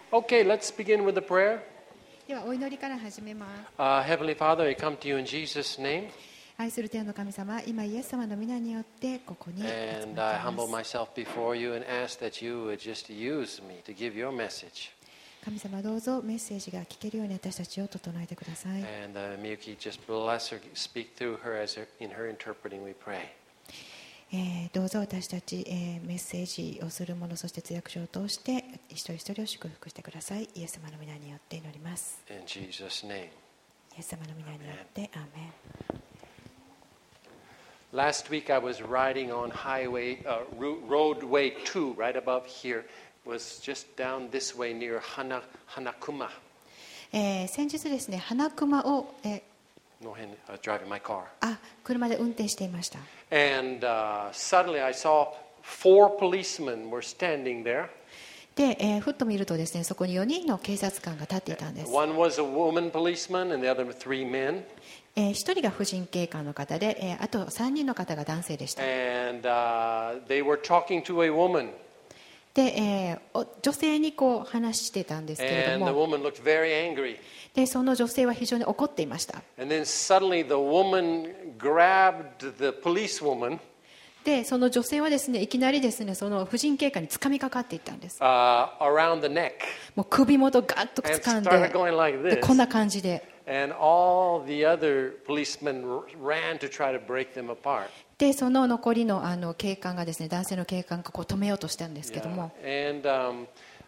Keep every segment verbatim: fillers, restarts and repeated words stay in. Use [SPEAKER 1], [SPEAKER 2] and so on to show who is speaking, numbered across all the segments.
[SPEAKER 1] Okay, let's begin with the prayer.
[SPEAKER 2] ではお祈りから始めます。
[SPEAKER 1] Uh, Heavenly Father, I come to you in Jesus' name,
[SPEAKER 2] 愛する天の神様、今イエス様の皆によってここに集まってい
[SPEAKER 1] and I
[SPEAKER 2] ま
[SPEAKER 1] humble
[SPEAKER 2] す。
[SPEAKER 1] myself before you and ask that you would just use me to give your message.
[SPEAKER 2] 神様どうぞメッセージが聞けるように私たちを整えてください。
[SPEAKER 1] And uh, Miyuki, just bless her, speak through her as her, in her interpreting, we pray.
[SPEAKER 2] えーどうぞ私たち、えーメッセージをする者、そして通訳書を通して一人一人を祝福してください。イエス様の皆によって祈ります。
[SPEAKER 1] In Jesus' name.
[SPEAKER 2] イエス様の皆によってアーメン。
[SPEAKER 1] Last week I was riding on highway, uh, ro- roadway two, right above here. Was just down this way near Hana, Hanakuma.
[SPEAKER 2] えー先日ですね、花熊を、えー
[SPEAKER 1] No, hen- uh, driving my car.
[SPEAKER 2] あ車で運転していました。
[SPEAKER 1] And uh, suddenly I saw four policemen were standing there.
[SPEAKER 2] で、えーふっと見るとですね、そこによにんの警察官が立っていたんです。
[SPEAKER 1] One was a woman policeman and the other were three men.
[SPEAKER 2] えー、一人が婦人警官の方で、えーあとさんにんの方が男性でした。
[SPEAKER 1] And uh, they were talking to a woman.
[SPEAKER 2] で、えーお女性にこう話してたんですけれど
[SPEAKER 1] And the
[SPEAKER 2] も、
[SPEAKER 1] woman looked very angry.
[SPEAKER 2] でその女性は非常に怒っていました。
[SPEAKER 1] And then suddenly the woman grabbed the policewoman
[SPEAKER 2] でその女性はですね、いきなりですね、その婦人警官に掴みかかっていったんです。
[SPEAKER 1] uh, around the neck
[SPEAKER 2] もう首元をガッと
[SPEAKER 1] and
[SPEAKER 2] 掴ん
[SPEAKER 1] started
[SPEAKER 2] で、
[SPEAKER 1] going like
[SPEAKER 2] で
[SPEAKER 1] this.
[SPEAKER 2] こんな感じで、
[SPEAKER 1] And all the other policemen r- ran to try to break them apart.
[SPEAKER 2] でその残りのあの警官がですね、男性の警官がこう止めようとしたんですけども、
[SPEAKER 1] Yeah. And um,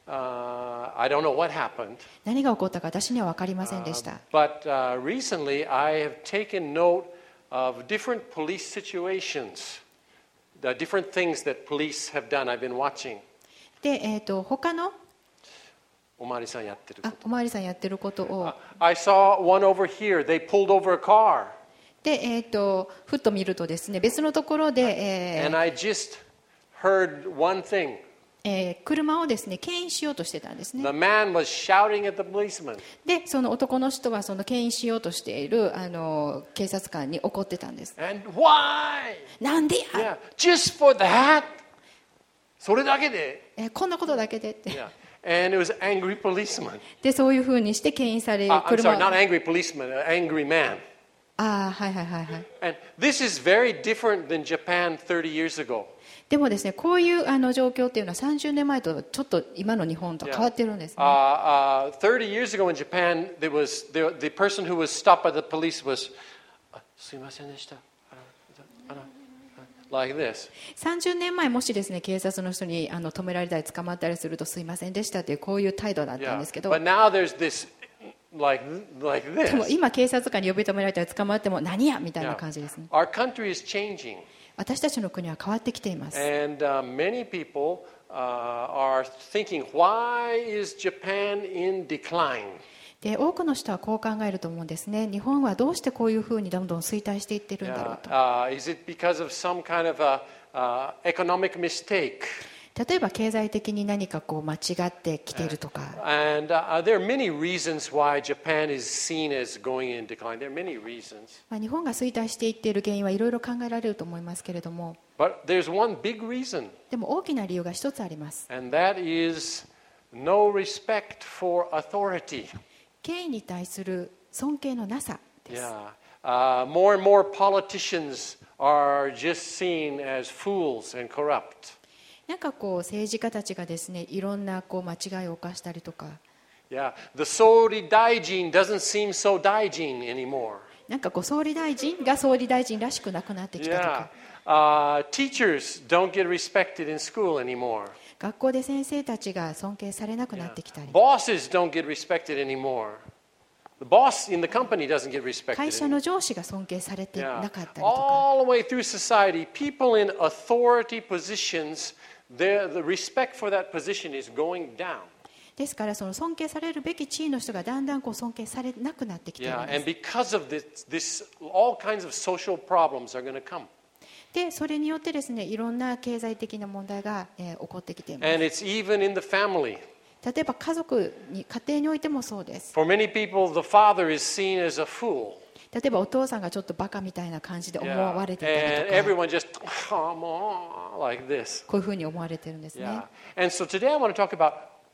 [SPEAKER 1] uh, I don't know what happened.
[SPEAKER 2] 何が起こったか私には分かりませんでし
[SPEAKER 1] Uh,
[SPEAKER 2] た。
[SPEAKER 1] but uh, recently I have taken note of different police situations, the different things that police have done. I've been watching.
[SPEAKER 2] で、えー、と他の
[SPEAKER 1] おまわりさんやってる
[SPEAKER 2] あおまわりさんやってることを
[SPEAKER 1] Uh, I saw one over here. They pulled over a car.
[SPEAKER 2] で、えー、とふっと見るとですね、別のところで、え
[SPEAKER 1] And
[SPEAKER 2] ー
[SPEAKER 1] I just heard one thing.
[SPEAKER 2] えー車をですね牽引しようとしてたんですね。
[SPEAKER 1] The man was shouting at the policeman.
[SPEAKER 2] でその男の人はその牽引しようとしているあの警察官に怒ってたんです。
[SPEAKER 1] And why?
[SPEAKER 2] なんでや、
[SPEAKER 1] Yeah, just for that? それだけで?
[SPEAKER 2] えーこんなことだけでって、
[SPEAKER 1] Yeah. And it was an angry policeman.
[SPEAKER 2] でそういうふうにして牽引される
[SPEAKER 1] Uh, I'm
[SPEAKER 2] 車
[SPEAKER 1] sorry, not angry policeman, an angry man.
[SPEAKER 2] ああはいはいはいはい。
[SPEAKER 1] And this is very different than Japan thirty years ago.
[SPEAKER 2] でもですね、こういうあの状況っていうのはさんじゅうねんまえとちょっと今の日本と変わってるんですね。
[SPEAKER 1] Uh, uh, thirty years ago in Japan, there was the, the person who was stopped by the police was, uh, すいませんでした。あの、あの、like this.
[SPEAKER 2] さんじゅうねんまえもしですね、警察の人にあの止められたり捕まったりするとすいませんでしたっていうこういう態度だったん
[SPEAKER 1] Yeah.
[SPEAKER 2] ですけど、
[SPEAKER 1] But now there's this, like, like
[SPEAKER 2] でも
[SPEAKER 1] this.
[SPEAKER 2] 今警察官に呼び止められたり捕まっても何やみたいな
[SPEAKER 1] Yeah.
[SPEAKER 2] 感じですね。
[SPEAKER 1] Our country is changing.
[SPEAKER 2] 私たちの国は変わってきています。
[SPEAKER 1] And uh, many people uh, are thinking, why is Japan in decline?
[SPEAKER 2] で多くの人はこう考えると思うんですね。日本はどうしてこういうふうにどんどん衰退していってるんだろ
[SPEAKER 1] Yeah.
[SPEAKER 2] うと。
[SPEAKER 1] Uh, is it because of some kind of a, uh, economic mistake?
[SPEAKER 2] 例えば経済的に何かこう間違ってきているとか、
[SPEAKER 1] And uh, there are many reasons why Japan is seen as going in decline. There are many reasons.
[SPEAKER 2] まあ、日本が衰退していっている原因はいろいろ考えられると思いますけれども、
[SPEAKER 1] But there's one big reason,
[SPEAKER 2] でも大きな理由が一つあります。
[SPEAKER 1] and that is no respect for authority.
[SPEAKER 2] 権威に対する尊敬のなさです。
[SPEAKER 1] Yeah. Uh, more and more politicians are just seen as fools and corrupt.
[SPEAKER 2] なんかこう政治家たちがですね、いろんなこう間違いを犯したりとか、
[SPEAKER 1] Yeah. The Sori Daijin doesn't seem so Daijin anymore.
[SPEAKER 2] なんかこう総理大臣が総理大臣らしくなくなってきたと
[SPEAKER 1] Yeah.
[SPEAKER 2] か、
[SPEAKER 1] Uh, teachers don't get respected in school anymore.
[SPEAKER 2] 学校で先生たちが尊敬されなくなってきたり、
[SPEAKER 1] Bosses don't get respected anymore. The boss in the company doesn't get respected
[SPEAKER 2] 会社
[SPEAKER 1] anymore.
[SPEAKER 2] の上司が尊敬されて
[SPEAKER 1] Yeah.
[SPEAKER 2] なかったりとか、
[SPEAKER 1] All the way through society, people in authority positions, their, the respect for that position is going down.
[SPEAKER 2] ですからその尊敬されるべき地位の人がだんだんこう尊敬されなくなってきている
[SPEAKER 1] Yeah.
[SPEAKER 2] んで
[SPEAKER 1] And
[SPEAKER 2] す。
[SPEAKER 1] because of this, this, all kinds of social problems are going to come.
[SPEAKER 2] でそれによってですね、いろんな経済的な問題が、えー起こってきています。
[SPEAKER 1] And it's even in the family.
[SPEAKER 2] 例えば家族に、家庭においてもそうです。
[SPEAKER 1] For many people, the father is seen as a fool.
[SPEAKER 2] 例えばお父さんがちょっとバカみたいな感じで思
[SPEAKER 1] Yeah.
[SPEAKER 2] われてたり
[SPEAKER 1] And
[SPEAKER 2] とか、
[SPEAKER 1] everyone just, come on, like this.
[SPEAKER 2] こういうふうに思われてるんですね。
[SPEAKER 1] Yeah. And so today I want to talk about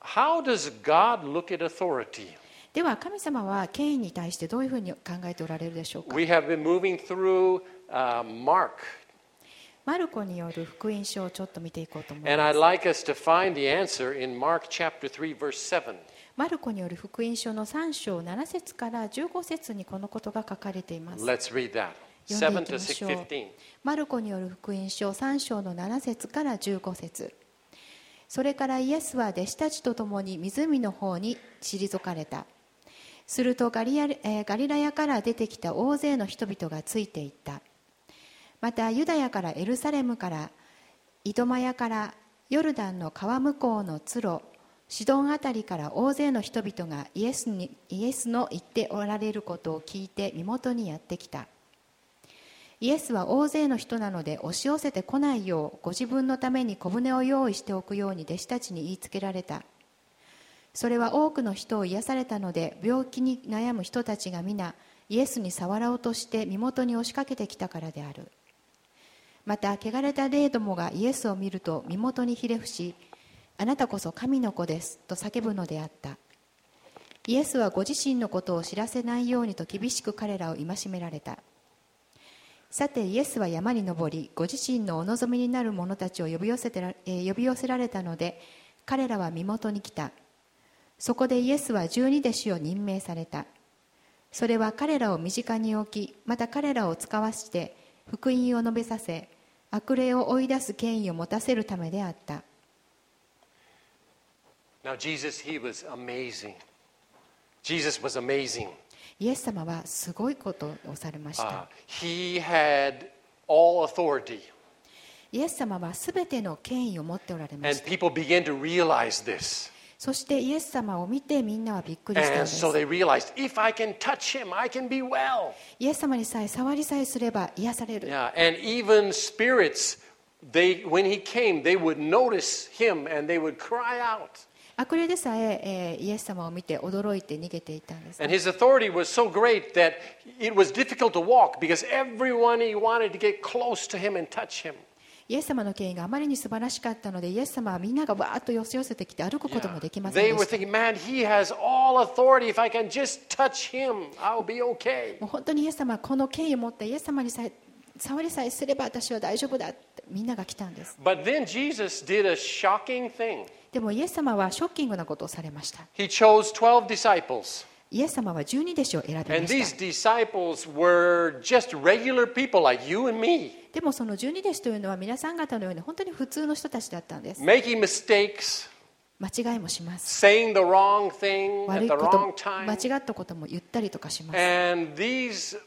[SPEAKER 1] how does God look at authority?
[SPEAKER 2] では神様は権威に対してどういうふうに考えておられるでしょうか。
[SPEAKER 1] We have been moving through uh, Mark,
[SPEAKER 2] マルコによる福音書をちょっと見ていこうと思い
[SPEAKER 1] and
[SPEAKER 2] ま
[SPEAKER 1] I'd
[SPEAKER 2] す。
[SPEAKER 1] like us to find the answer in Mark chapter three, verse seven.
[SPEAKER 2] マルコによる福音書のさん章なな節からじゅうご節にこのことが書かれています。
[SPEAKER 1] Let's read that.
[SPEAKER 2] 読ん
[SPEAKER 1] seven
[SPEAKER 2] で
[SPEAKER 1] to
[SPEAKER 2] いきましょう。
[SPEAKER 1] fifteen.
[SPEAKER 2] マルコによる福音書さん章のなな節からじゅうご節。それからイエスは弟子たちと共に湖の方に退かれた。するとガリア、えーガリラヤから出てきた大勢の人々がついていった。またユダヤからエルサレムからイドマヤからヨルダンの川向こうのツロシドンあたりから大勢の人々がイエスにイエスの言っておられることを聞いて身元にやってきた。イエスは大勢の人なので押し寄せてこないようご自分のために小舟を用意しておくように弟子たちに言いつけられた。それは多くの人を癒されたので病気に悩む人たちが皆イエスに触ろうとして身元に押しかけてきたからである。また汚れた霊どもがイエスを見ると身元にひれ伏し、あなたこそ神の子ですと叫ぶのであった。イエスはご自身のことを知らせないようにと厳しく彼らを戒められた。さてイエスは山に登り、ご自身のお望みになる者たちを呼び寄せてら、えー呼び寄せられたので、彼らは身元に来た。そこでイエスは十二弟子を任命された。それは彼らを身近に置き、また彼らを使わして福音を述べさせ、悪霊を追い出す権威を持たせるためであった。
[SPEAKER 1] Now, Jesus, he was amazing. Jesus was amazing.
[SPEAKER 2] イエス様はすごいことをされまし
[SPEAKER 1] Uh,
[SPEAKER 2] た。
[SPEAKER 1] he had all authority.
[SPEAKER 2] イエス様はすべての権威を持っておられま
[SPEAKER 1] And
[SPEAKER 2] した。
[SPEAKER 1] people began to realize this.
[SPEAKER 2] そしてイエス様を見てみんなはびっくりしたん
[SPEAKER 1] And
[SPEAKER 2] です。
[SPEAKER 1] so they realized, if I can touch him, I can be well.
[SPEAKER 2] イエス様にさえ触りさえすれば癒される。
[SPEAKER 1] Yeah, and even spirits, they when he came, they would notice him and they would cry out.
[SPEAKER 2] 悪霊でさええーイエス様を見て驚いて逃げていたんです。
[SPEAKER 1] And his authority was so great that it was difficult to walk because everyone he wanted to get close to him and touch him.
[SPEAKER 2] イエス様の権威があまりに素晴らしかったので、イエス様はみんながわーっと寄せ寄せてきて歩くこともできません
[SPEAKER 1] They
[SPEAKER 2] で
[SPEAKER 1] were
[SPEAKER 2] した。
[SPEAKER 1] thinking, man, he has all authority. If I can just touch him, I'll be okay.
[SPEAKER 2] もう本当にイエス様はこの権威を持ってイエス様にさえ触りさえすれば私は大丈夫だってみんなが来たんです。
[SPEAKER 1] But then Jesus did a shocking thing.
[SPEAKER 2] でもイエス様はショッキングなことをされました。
[SPEAKER 1] He chose twelve disciples.
[SPEAKER 2] イエス様は十二弟子を選びま
[SPEAKER 1] And
[SPEAKER 2] し
[SPEAKER 1] these
[SPEAKER 2] た。
[SPEAKER 1] disciples were just regular people like you and me,
[SPEAKER 2] でもその十二弟子というのは皆さん方のように本当に普通の人たちだったんです。
[SPEAKER 1] making mistakes,
[SPEAKER 2] 間違いもします。
[SPEAKER 1] saying the wrong thing
[SPEAKER 2] 悪
[SPEAKER 1] at
[SPEAKER 2] い
[SPEAKER 1] the
[SPEAKER 2] こと、
[SPEAKER 1] wrong time.
[SPEAKER 2] 間違ったことも言ったりとかします。
[SPEAKER 1] And these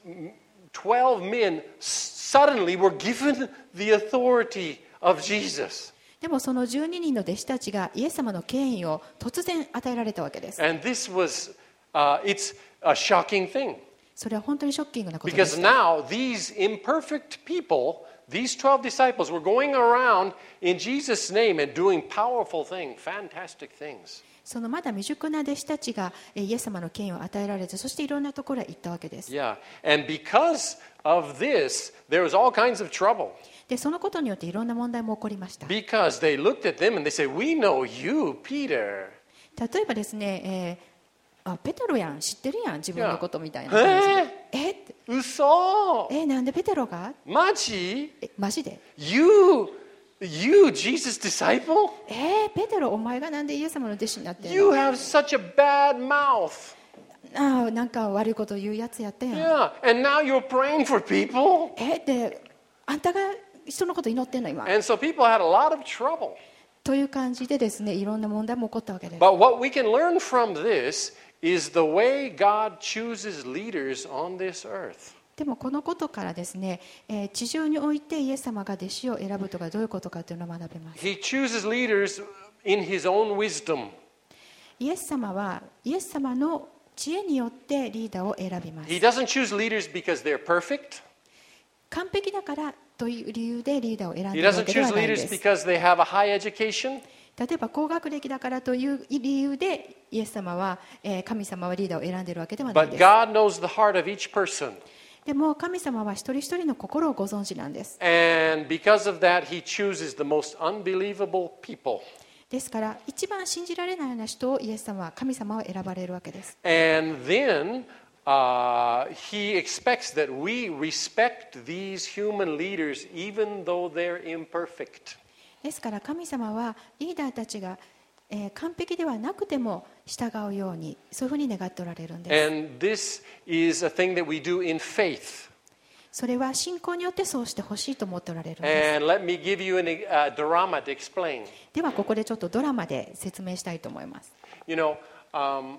[SPEAKER 1] twelve men suddenly were given the authority of Jesus.
[SPEAKER 2] でもその十二人の弟子たちがイエス様の権威を突然与えられたわけです。
[SPEAKER 1] And this was, uh, it's a shocking thing.
[SPEAKER 2] それは本当にショッキングなことで
[SPEAKER 1] Because
[SPEAKER 2] した。
[SPEAKER 1] now these imperfect people, these twelve disciples, were going around in Jesus' name and doing powerful things, fantastic things.
[SPEAKER 2] そのまだ未熟な弟子たちがえーイエス様の権威を与えられて、そしていろんなところへ行ったわけです。
[SPEAKER 1] Yeah. And because of this, there was all kinds of trouble.
[SPEAKER 2] で、そのことによっていろんな問題も起こりました。例
[SPEAKER 1] Because they looked at them and they said, We know you, Peter.
[SPEAKER 2] えばですね、えーあ、ペテロやん、知ってるやん、自分のことみたいな
[SPEAKER 1] え
[SPEAKER 2] 感じで。えって
[SPEAKER 1] 嘘
[SPEAKER 2] え、なんでペテロが
[SPEAKER 1] マジ
[SPEAKER 2] え、マジで
[SPEAKER 1] You, you, Jesus' disciple?
[SPEAKER 2] えー、ペテロ、お前がなんでイエス様の弟子になってん
[SPEAKER 1] You
[SPEAKER 2] の
[SPEAKER 1] have such a bad mouth.
[SPEAKER 2] ああ、なんか悪いこと言うやつやったやん。
[SPEAKER 1] Yeah. And now you're praying for people?
[SPEAKER 2] えで、あんたが人のこと祈ってんの今。
[SPEAKER 1] And so people had a lot of trouble.
[SPEAKER 2] という感じでですね、いろんな問題も起こったわけです。
[SPEAKER 1] But what we can learn from this is the way God chooses leaders on this earth.
[SPEAKER 2] でもこのことからですね、えー地上においてイエス様が弟子を選ぶとかどういうことかというのを学べます。
[SPEAKER 1] He chooses leaders in his own wisdom.
[SPEAKER 2] イエス様はイエス様の知恵によってリーダーを選びます。
[SPEAKER 1] He doesn't choose leaders because they're perfect.
[SPEAKER 2] 完璧だからという理由でリーダーを選ん
[SPEAKER 1] He
[SPEAKER 2] でいるわ
[SPEAKER 1] doesn't
[SPEAKER 2] けでは
[SPEAKER 1] choose
[SPEAKER 2] ないん
[SPEAKER 1] leaders
[SPEAKER 2] です。
[SPEAKER 1] because they have a high education.
[SPEAKER 2] 例えば高学歴だからという理由でイエス様は、えー神様はリーダーを選んでいるわけではないん
[SPEAKER 1] But
[SPEAKER 2] です。
[SPEAKER 1] God knows the heart of each person.
[SPEAKER 2] でも神様は一人一人の心をご存知なんです。
[SPEAKER 1] And because of that, he chooses the most unbelievable people.
[SPEAKER 2] ですから一番信じられないような人をイエス様は神様は選ばれるわけです。
[SPEAKER 1] And then uh, he expects that we respect these human leaders even though they're imperfect.
[SPEAKER 2] ですから神様はリーダーたちが、えー完璧ではなくても従うようにそういうふうに願っておられるんです。
[SPEAKER 1] And this is a thing that we do in faith.
[SPEAKER 2] それは信仰によってそうしてほしいと思っておられるんです。
[SPEAKER 1] And let me give you a uh, drama to explain.
[SPEAKER 2] ではここでちょっとドラマで説明したいと思います。
[SPEAKER 1] You know, um,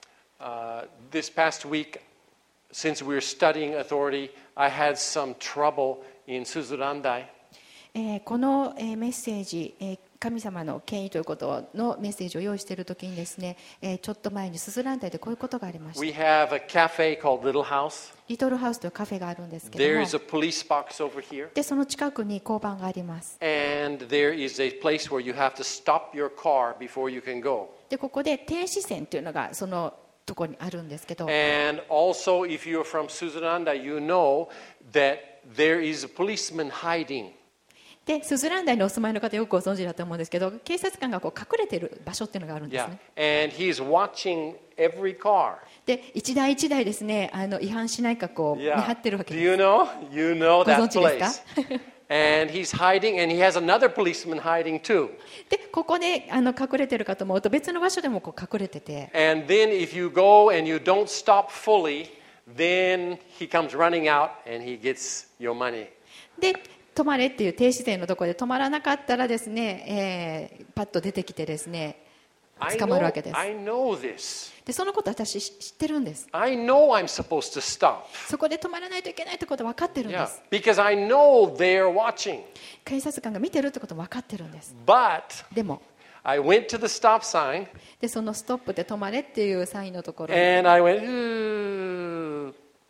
[SPEAKER 1] uh, this past week, since we were studying authority, I had some trouble in Suzurandai.
[SPEAKER 2] えーこの、えーメッセージ、えー神様の権威ということのメッセージを用意しているときにですね、えーちょっと前にスズランダイでこういうことがありました。
[SPEAKER 1] We have a cafe called Little House.
[SPEAKER 2] リトルハウスというカフェがあるんですけども、
[SPEAKER 1] There's a police box over here.
[SPEAKER 2] でその近くに交番があります。
[SPEAKER 1] And there is a place where you have to stop your car before you can go.
[SPEAKER 2] でここで停止線というのがそのところにあるんですけど、
[SPEAKER 1] And also, if you're from Suzuranda, you know that there is a policeman hiding.
[SPEAKER 2] でスズランダイにお住まいの方よくご存知だと思うんですけど、警察官がこう隠れている場所っていうのがあるんです
[SPEAKER 1] Yeah.
[SPEAKER 2] ね。
[SPEAKER 1] And he's watching every car.
[SPEAKER 2] で一台一台ですね、あの違反しないかこう見張
[SPEAKER 1] Yeah.
[SPEAKER 2] ってるわけ
[SPEAKER 1] Do
[SPEAKER 2] です。
[SPEAKER 1] you know? You know
[SPEAKER 2] ご存
[SPEAKER 1] that
[SPEAKER 2] 知ですか？
[SPEAKER 1] place. And he's hiding, and he has another policeman hiding too.
[SPEAKER 2] でここであの隠れてるかと思うと別の場所でもこう隠れてて、
[SPEAKER 1] And then if you go and you don't stop fully, then he comes running out and he gets your money.
[SPEAKER 2] で止まれっていう停止線のところで止まらなかったらですね、えーパッと出てきてですね
[SPEAKER 1] I
[SPEAKER 2] 捕まる
[SPEAKER 1] know,
[SPEAKER 2] わけです。
[SPEAKER 1] I know this.
[SPEAKER 2] でそのこと私知ってるんです。
[SPEAKER 1] I know I'm supposed to stop.
[SPEAKER 2] そこで止まらないといけないってこと分かってるんで
[SPEAKER 1] Yeah,
[SPEAKER 2] す。
[SPEAKER 1] because I know they're watching.
[SPEAKER 2] 警察官が見てるってこと分かってるんです。
[SPEAKER 1] But
[SPEAKER 2] でも
[SPEAKER 1] I went to the stop sign
[SPEAKER 2] でそのストップで止まれっていうサインのところに
[SPEAKER 1] and I went, "Ooh."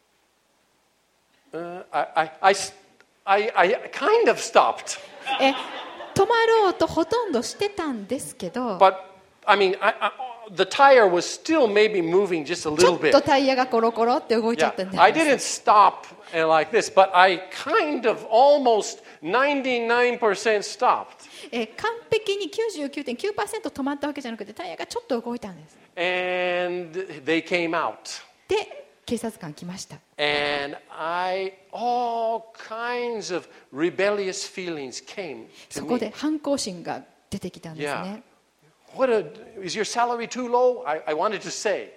[SPEAKER 1] Uh, I, I, I, s- I- I kind of stopped.
[SPEAKER 2] え止まろうとほとんどしてたんですけど、
[SPEAKER 1] But, I mean, I, I, the tire was still maybe moving just a
[SPEAKER 2] ちょ
[SPEAKER 1] little
[SPEAKER 2] っ
[SPEAKER 1] bit.
[SPEAKER 2] とタイヤがコロコロって動いちゃ
[SPEAKER 1] Yeah,
[SPEAKER 2] ったんで
[SPEAKER 1] I didn't stop and like this, but I kind of almost ninety-nine percent stopped.
[SPEAKER 2] えー完璧に きゅうじゅうきゅうてんきゅうパーセント 止まったわけじゃなくてタイヤがちょっと動いたんです。
[SPEAKER 1] And they came out.
[SPEAKER 2] で警察官来ました。
[SPEAKER 1] And I, all kinds of rebellious feelings came
[SPEAKER 2] そ
[SPEAKER 1] to
[SPEAKER 2] こで
[SPEAKER 1] me.
[SPEAKER 2] 反抗心が出てきたんです
[SPEAKER 1] Yeah.
[SPEAKER 2] ね。
[SPEAKER 1] What a, is your salary too low? I, I wanted to say.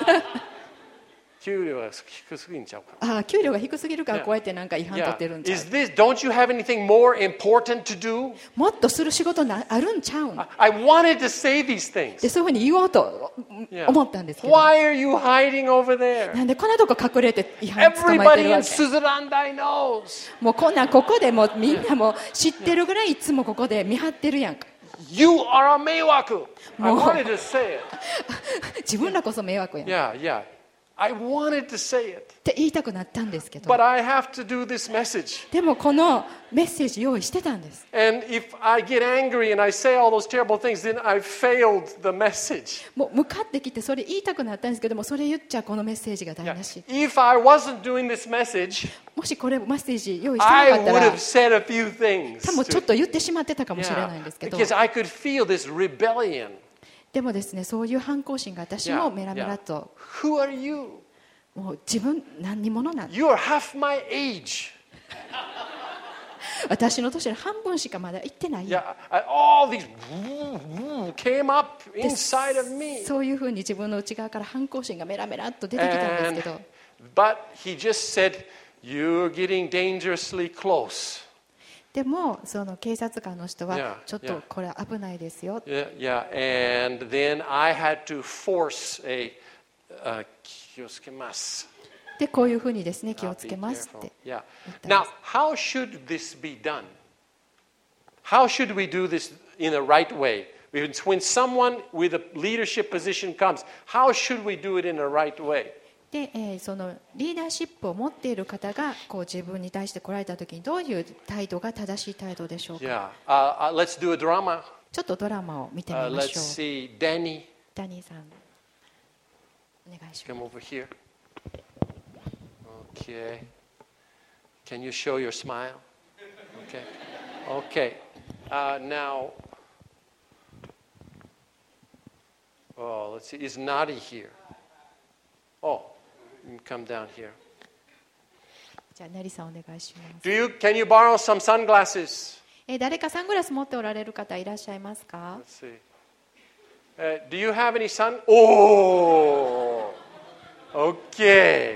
[SPEAKER 1] 給料が低すぎんちゃうか。
[SPEAKER 2] ああ給料が低すぎるから
[SPEAKER 1] Yeah.
[SPEAKER 2] こうやってなんか違反取
[SPEAKER 1] Yeah.
[SPEAKER 2] ってるんちゃう
[SPEAKER 1] Is this, don't you have anything more important to do?
[SPEAKER 2] もっとする仕事なあるんちゃうん
[SPEAKER 1] I, I wanted to say these things.
[SPEAKER 2] でそういうふうに言おうと
[SPEAKER 1] Yeah.
[SPEAKER 2] 思ったんですけど、
[SPEAKER 1] Why are you hiding over there?
[SPEAKER 2] なんでこんなとこ隠れて違反捕まえて
[SPEAKER 1] Everybody
[SPEAKER 2] る
[SPEAKER 1] in
[SPEAKER 2] わけ。
[SPEAKER 1] Suzurandai knows.
[SPEAKER 2] もうこんなんここでもうみんなもう知ってるぐらいいつもここで見張ってるやんか。
[SPEAKER 1] You are a meiwaku. I
[SPEAKER 2] Mo-
[SPEAKER 1] wanted to say it.
[SPEAKER 2] 自分らこそ迷惑やんっ
[SPEAKER 1] Yeah, yeah. I wanted to say it.
[SPEAKER 2] て言いたくなったんですけど、
[SPEAKER 1] But I have to do this message.
[SPEAKER 2] でもこのメッセージ用意してたんです。
[SPEAKER 1] And if I get angry and I say all those terrible things, then I failed the message.
[SPEAKER 2] もう向かってきてそれ言いたくなったんですけども、それ言っちゃこのメッセージが台
[SPEAKER 1] Yeah.
[SPEAKER 2] 無し。
[SPEAKER 1] If I wasn't doing this message,
[SPEAKER 2] もしこれメッセージ用意してな
[SPEAKER 1] I
[SPEAKER 2] かった
[SPEAKER 1] would
[SPEAKER 2] ら
[SPEAKER 1] have said a few things.
[SPEAKER 2] 多分ちょっ
[SPEAKER 1] to-
[SPEAKER 2] と言ってしまってたかもしれ
[SPEAKER 1] Yeah.
[SPEAKER 2] ないんですけど、
[SPEAKER 1] Because I could feel this rebellion.
[SPEAKER 2] でもですね、そういう反抗心が私
[SPEAKER 1] Yeah.
[SPEAKER 2] もメラメラと、
[SPEAKER 1] Who are you?
[SPEAKER 2] もう自分何に者なん
[SPEAKER 1] You are half my age.
[SPEAKER 2] 私の年の半分しかまだ行ってない。
[SPEAKER 1] Yeah, I, all these came up inside of me.
[SPEAKER 2] そういうふうに自分の内側から反抗心がメラメラっと出てきたんですけど、
[SPEAKER 1] But he just said, "You're getting dangerously close."
[SPEAKER 2] でもその警察官の人
[SPEAKER 1] Yeah,
[SPEAKER 2] はちょっとこれ危ないですよ。
[SPEAKER 1] Yeah, yeah. And then I had to force a uh, 気をつけます。
[SPEAKER 2] でこういうふうにですね気
[SPEAKER 1] Uh,
[SPEAKER 2] をつけますって
[SPEAKER 1] be careful. Yeah.
[SPEAKER 2] 言ったん
[SPEAKER 1] Now,
[SPEAKER 2] です。
[SPEAKER 1] how should this be done? How should we do this in the right way? When when someone with a leadership position comes, how should we do it in the right way?
[SPEAKER 2] で、えーそのリーダーシップを持っている方がこう自分に対して来られた時にどういう態度が正しい態度でしょうか。
[SPEAKER 1] Yeah. Uh, uh, let's do a drama.
[SPEAKER 2] ちょっとドラマを見てみ
[SPEAKER 1] Uh,
[SPEAKER 2] ま
[SPEAKER 1] let's
[SPEAKER 2] しょう。
[SPEAKER 1] see. Danny,
[SPEAKER 2] ダニーさんお願いします。
[SPEAKER 1] come over here. Okay. Can you show your smile? Okay. Okay. Uh, now, Oh, let's see. Is Nadi here? Oh, you can come down here.
[SPEAKER 2] じゃあナリさんお願いします。
[SPEAKER 1] Do you, can you borrow some sunglasses?
[SPEAKER 2] えー誰かサングラス持っておられる方いらっしゃいますか？
[SPEAKER 1] Let's see. Uh, do you have any sun? Oh, okay.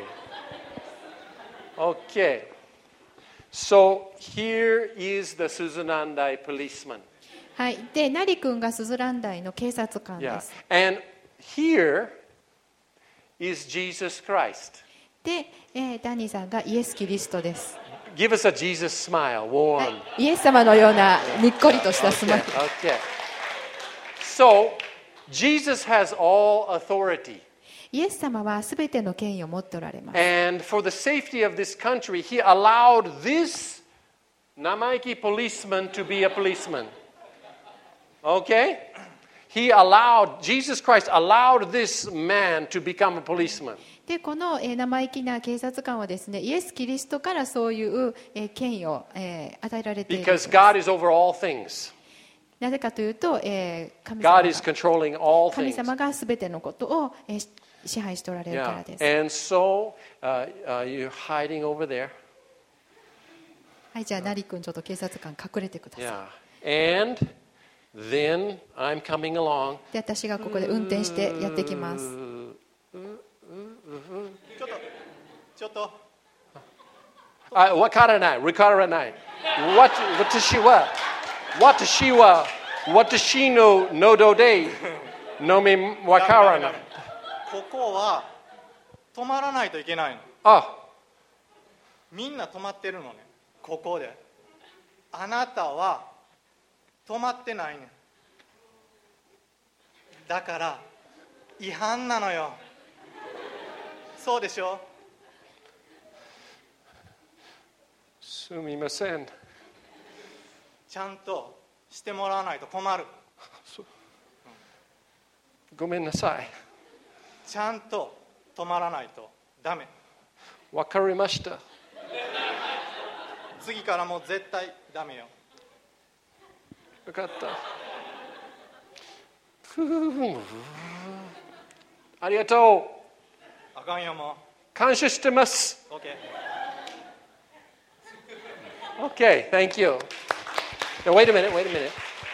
[SPEAKER 1] Okay. So here is the Suzunandai policeman.
[SPEAKER 2] はい。で、ナリ君がスズランダイの警察官で
[SPEAKER 1] Yeah.
[SPEAKER 2] す。
[SPEAKER 1] And here is Jesus Christ.
[SPEAKER 2] で、えーダニーさんがイエス・キリストです。
[SPEAKER 1] Give us a Jesus smile. One.
[SPEAKER 2] イエス様のようなにっこりとしたスマイル。
[SPEAKER 1] Okay. So Jesus has all authority.
[SPEAKER 2] イエス様はすべての権威を持っておられます。
[SPEAKER 1] And for the safety of this country, he allowed this Namaiki policeman to be a policeman. Okay? He allowed, Jesus Christ allowed this man to become a policeman.
[SPEAKER 2] で、この、えー生意気な警察官はですね、イエス・キリストからそういう、えー権威を、えー与えられている。
[SPEAKER 1] Because God is over all things.
[SPEAKER 2] なぜかというと、えー神
[SPEAKER 1] God
[SPEAKER 2] 様
[SPEAKER 1] is
[SPEAKER 2] が
[SPEAKER 1] controlling all
[SPEAKER 2] 神
[SPEAKER 1] things.
[SPEAKER 2] 様がすべてのことを、えー支配しておられるから
[SPEAKER 1] Yeah.
[SPEAKER 2] です。
[SPEAKER 1] And so uh, uh, you're hiding over there.
[SPEAKER 2] はい、じゃあ、ナリ君、ちょっと警察官隠れてください。
[SPEAKER 1] Yeah. And then I'm coming along.
[SPEAKER 2] で、私がここで運転してやってきます。
[SPEAKER 3] ちょっとちょっと
[SPEAKER 1] Uh, wakaranai, rikaranai. What, what does she what? What does she what? What does she know? No do day. No me
[SPEAKER 3] ダメダメダ
[SPEAKER 1] wakaranai.
[SPEAKER 3] メここは止まらないといけないの。
[SPEAKER 1] Oh,
[SPEAKER 3] みんな止まってるのね。ここであなたは止まってないね。だから違反なのよ。そうでしょ。
[SPEAKER 1] sumimasen.
[SPEAKER 3] ちゃんとしてもらわないと困る。
[SPEAKER 1] Gomennasai.
[SPEAKER 3] ちゃんと止まらないとダメ。
[SPEAKER 1] Wakarimashita.
[SPEAKER 3] 次からもう絶対ダメよ。
[SPEAKER 1] Wakatta. Arigatou.
[SPEAKER 3] あかんよも
[SPEAKER 1] Kansha shitemasu.
[SPEAKER 3] う。オッケー。
[SPEAKER 1] Okay, thank you. Now, wait a minute, wait a minute.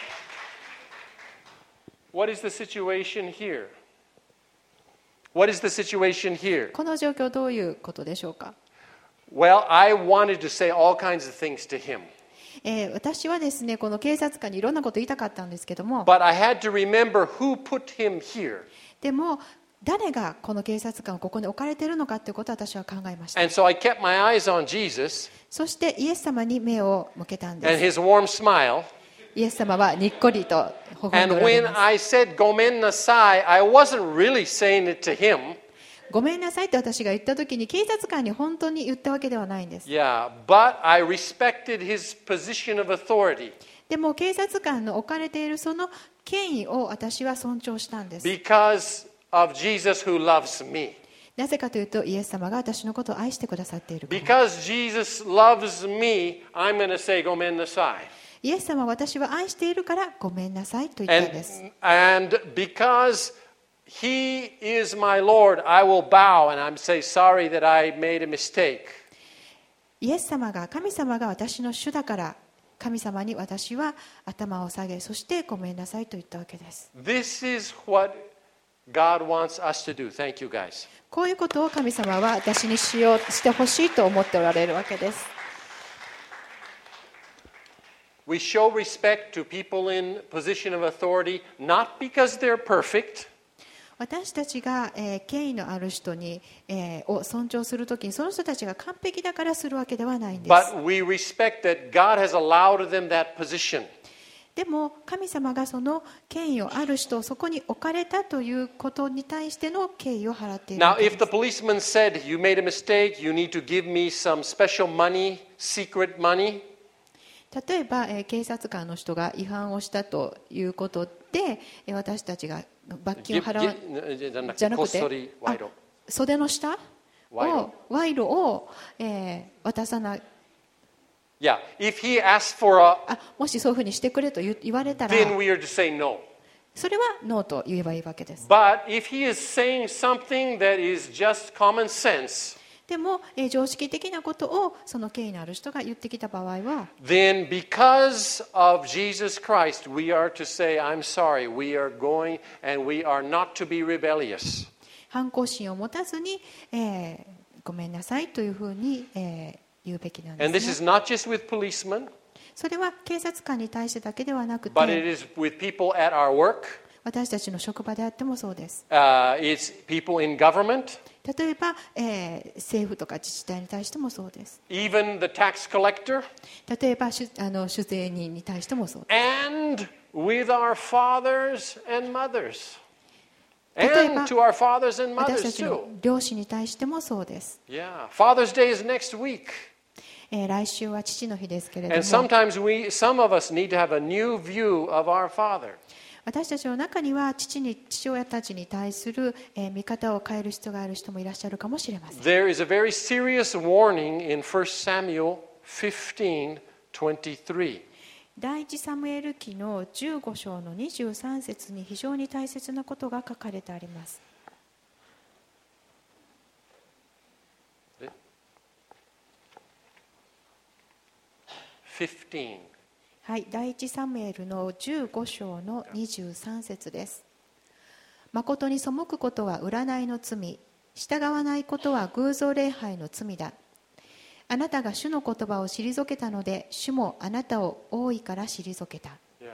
[SPEAKER 1] What is the situation here? What is the situation here?
[SPEAKER 2] この状況、どういうことでしょうか？
[SPEAKER 1] Well, I wanted to say all kinds of things to him,
[SPEAKER 2] えー私はですね、この警察官にいろんなこと言いたかったんですけども、
[SPEAKER 1] but I had to remember who put him here.
[SPEAKER 2] でも、誰がこの警察官をここに置かれているのかということを私は考えました。
[SPEAKER 1] And so I kept my eyes on Jesus
[SPEAKER 2] そしてイエス様に目を向けたん
[SPEAKER 1] and
[SPEAKER 2] です。
[SPEAKER 1] his warm smile.
[SPEAKER 2] イエス様はにっこりと微笑ん
[SPEAKER 1] And
[SPEAKER 2] でおられ
[SPEAKER 1] when
[SPEAKER 2] ます。
[SPEAKER 1] I said Gomen Nasai, I wasn't really saying it to him.
[SPEAKER 2] ごめんなさいって私が言ったときに警察官に本当に言ったわけではないんです。
[SPEAKER 1] Yeah, but I respected his position of authority
[SPEAKER 2] でも警察官の置かれているその権威を私は尊重したんです。
[SPEAKER 1] because of Jesus who loves me.
[SPEAKER 2] なぜかというとイエス様が私のことを愛してくださっているから。
[SPEAKER 1] Because Jesus loves me, I'm going to say Gomen Nasai.
[SPEAKER 2] イエス様は私は愛しているからごめんなさいと言ったん
[SPEAKER 1] And,
[SPEAKER 2] です。
[SPEAKER 1] and because he is my Lord, I will bow and I'm say sorry that I made a mistake.
[SPEAKER 2] イエス様が神様が私の主だから神様に私は頭を下げ、そしてごめんなさいと言ったわけです。
[SPEAKER 1] This is what God wants us to do. Thank you, guys.
[SPEAKER 2] こういうことを神様は私にしようしてほしいと思っておられるわけです。
[SPEAKER 1] We show respect to people in position of authority not because they're perfect,
[SPEAKER 2] 私たちが、えー権威のある人に、えーを尊重するときにその人たちが完璧だからするわけではないんです。
[SPEAKER 1] but we respect that God has allowed them that position.
[SPEAKER 2] でも神様がその権威をある人をそこに置かれたということに対しての敬意を払っている
[SPEAKER 1] Now,
[SPEAKER 2] わけ
[SPEAKER 1] if
[SPEAKER 2] で
[SPEAKER 1] the
[SPEAKER 2] す。
[SPEAKER 1] policeman said, you made a mistake, you need to give me some special money, secret money,
[SPEAKER 2] 例えば、えー警察官の人が違反をしたということで、えー私たちが罰金を
[SPEAKER 1] give,
[SPEAKER 2] 払わ
[SPEAKER 1] give,
[SPEAKER 2] じゃなくて、
[SPEAKER 1] こっそり賄賂。
[SPEAKER 2] あ袖の下
[SPEAKER 1] 賄賂
[SPEAKER 2] を賄賂を、えー渡さない。
[SPEAKER 1] Yeah, if he asks for a,
[SPEAKER 2] あもしそういうふうにしてくれと言言われたら、
[SPEAKER 1] then we are to say no.
[SPEAKER 2] それはノーと言えばいいわけです。
[SPEAKER 1] But if he is saying something that is just common sense,
[SPEAKER 2] でも、えー常識的なことをその権威のある人が言ってきた場合は、
[SPEAKER 1] then because of Jesus Christ, we are to say, I'm sorry, we are going and we are not to be rebellious.
[SPEAKER 2] 反抗心を持たずに、えーごめんなさいというふうに、えー言うべきなんで
[SPEAKER 1] And this
[SPEAKER 2] す
[SPEAKER 1] is
[SPEAKER 2] ね。
[SPEAKER 1] not just with policemen,
[SPEAKER 2] それは警察官に対してだけではなく
[SPEAKER 1] but it
[SPEAKER 2] て、
[SPEAKER 1] is with people at our work.
[SPEAKER 2] 私たちの職場であってもそうです。
[SPEAKER 1] Uh, it's people in government,
[SPEAKER 2] 例えば、えー政府とか自治体に対してもそうです。
[SPEAKER 1] even the tax collector,
[SPEAKER 2] 例えば、しゅあの酒税人に対してもそうです。
[SPEAKER 1] and with our fathers and mothers.
[SPEAKER 2] 例えば、
[SPEAKER 1] And to our fathers and
[SPEAKER 2] 私
[SPEAKER 1] mothers
[SPEAKER 2] たちの
[SPEAKER 1] too.
[SPEAKER 2] 両親に対してもそうです。
[SPEAKER 1] Yeah, Father's Day is next week.
[SPEAKER 2] えー来週は父の日ですけれど
[SPEAKER 1] And
[SPEAKER 2] も、
[SPEAKER 1] sometimes we, some of us need to have a new view of our Father.
[SPEAKER 2] 私たちの中には父に父親たちに対する、えー見方を変える必要がある人もいらっしゃるかもしれません。
[SPEAKER 1] There is a very serious warning in First Samuel fifteen twenty-three.
[SPEAKER 2] 第一サムエル記のじゅうご章のにじゅうさん節に非常に大切なことが書かれてあります。
[SPEAKER 1] fifteen.
[SPEAKER 2] はい、第一サムエルのじゅうご章のにじゅうさん節です。誠に背くことは占いの罪、従わないことは偶像礼拝の罪だ。あなたが主の言葉を退けたので、主もあなたを多いから退けた。
[SPEAKER 1] Yeah.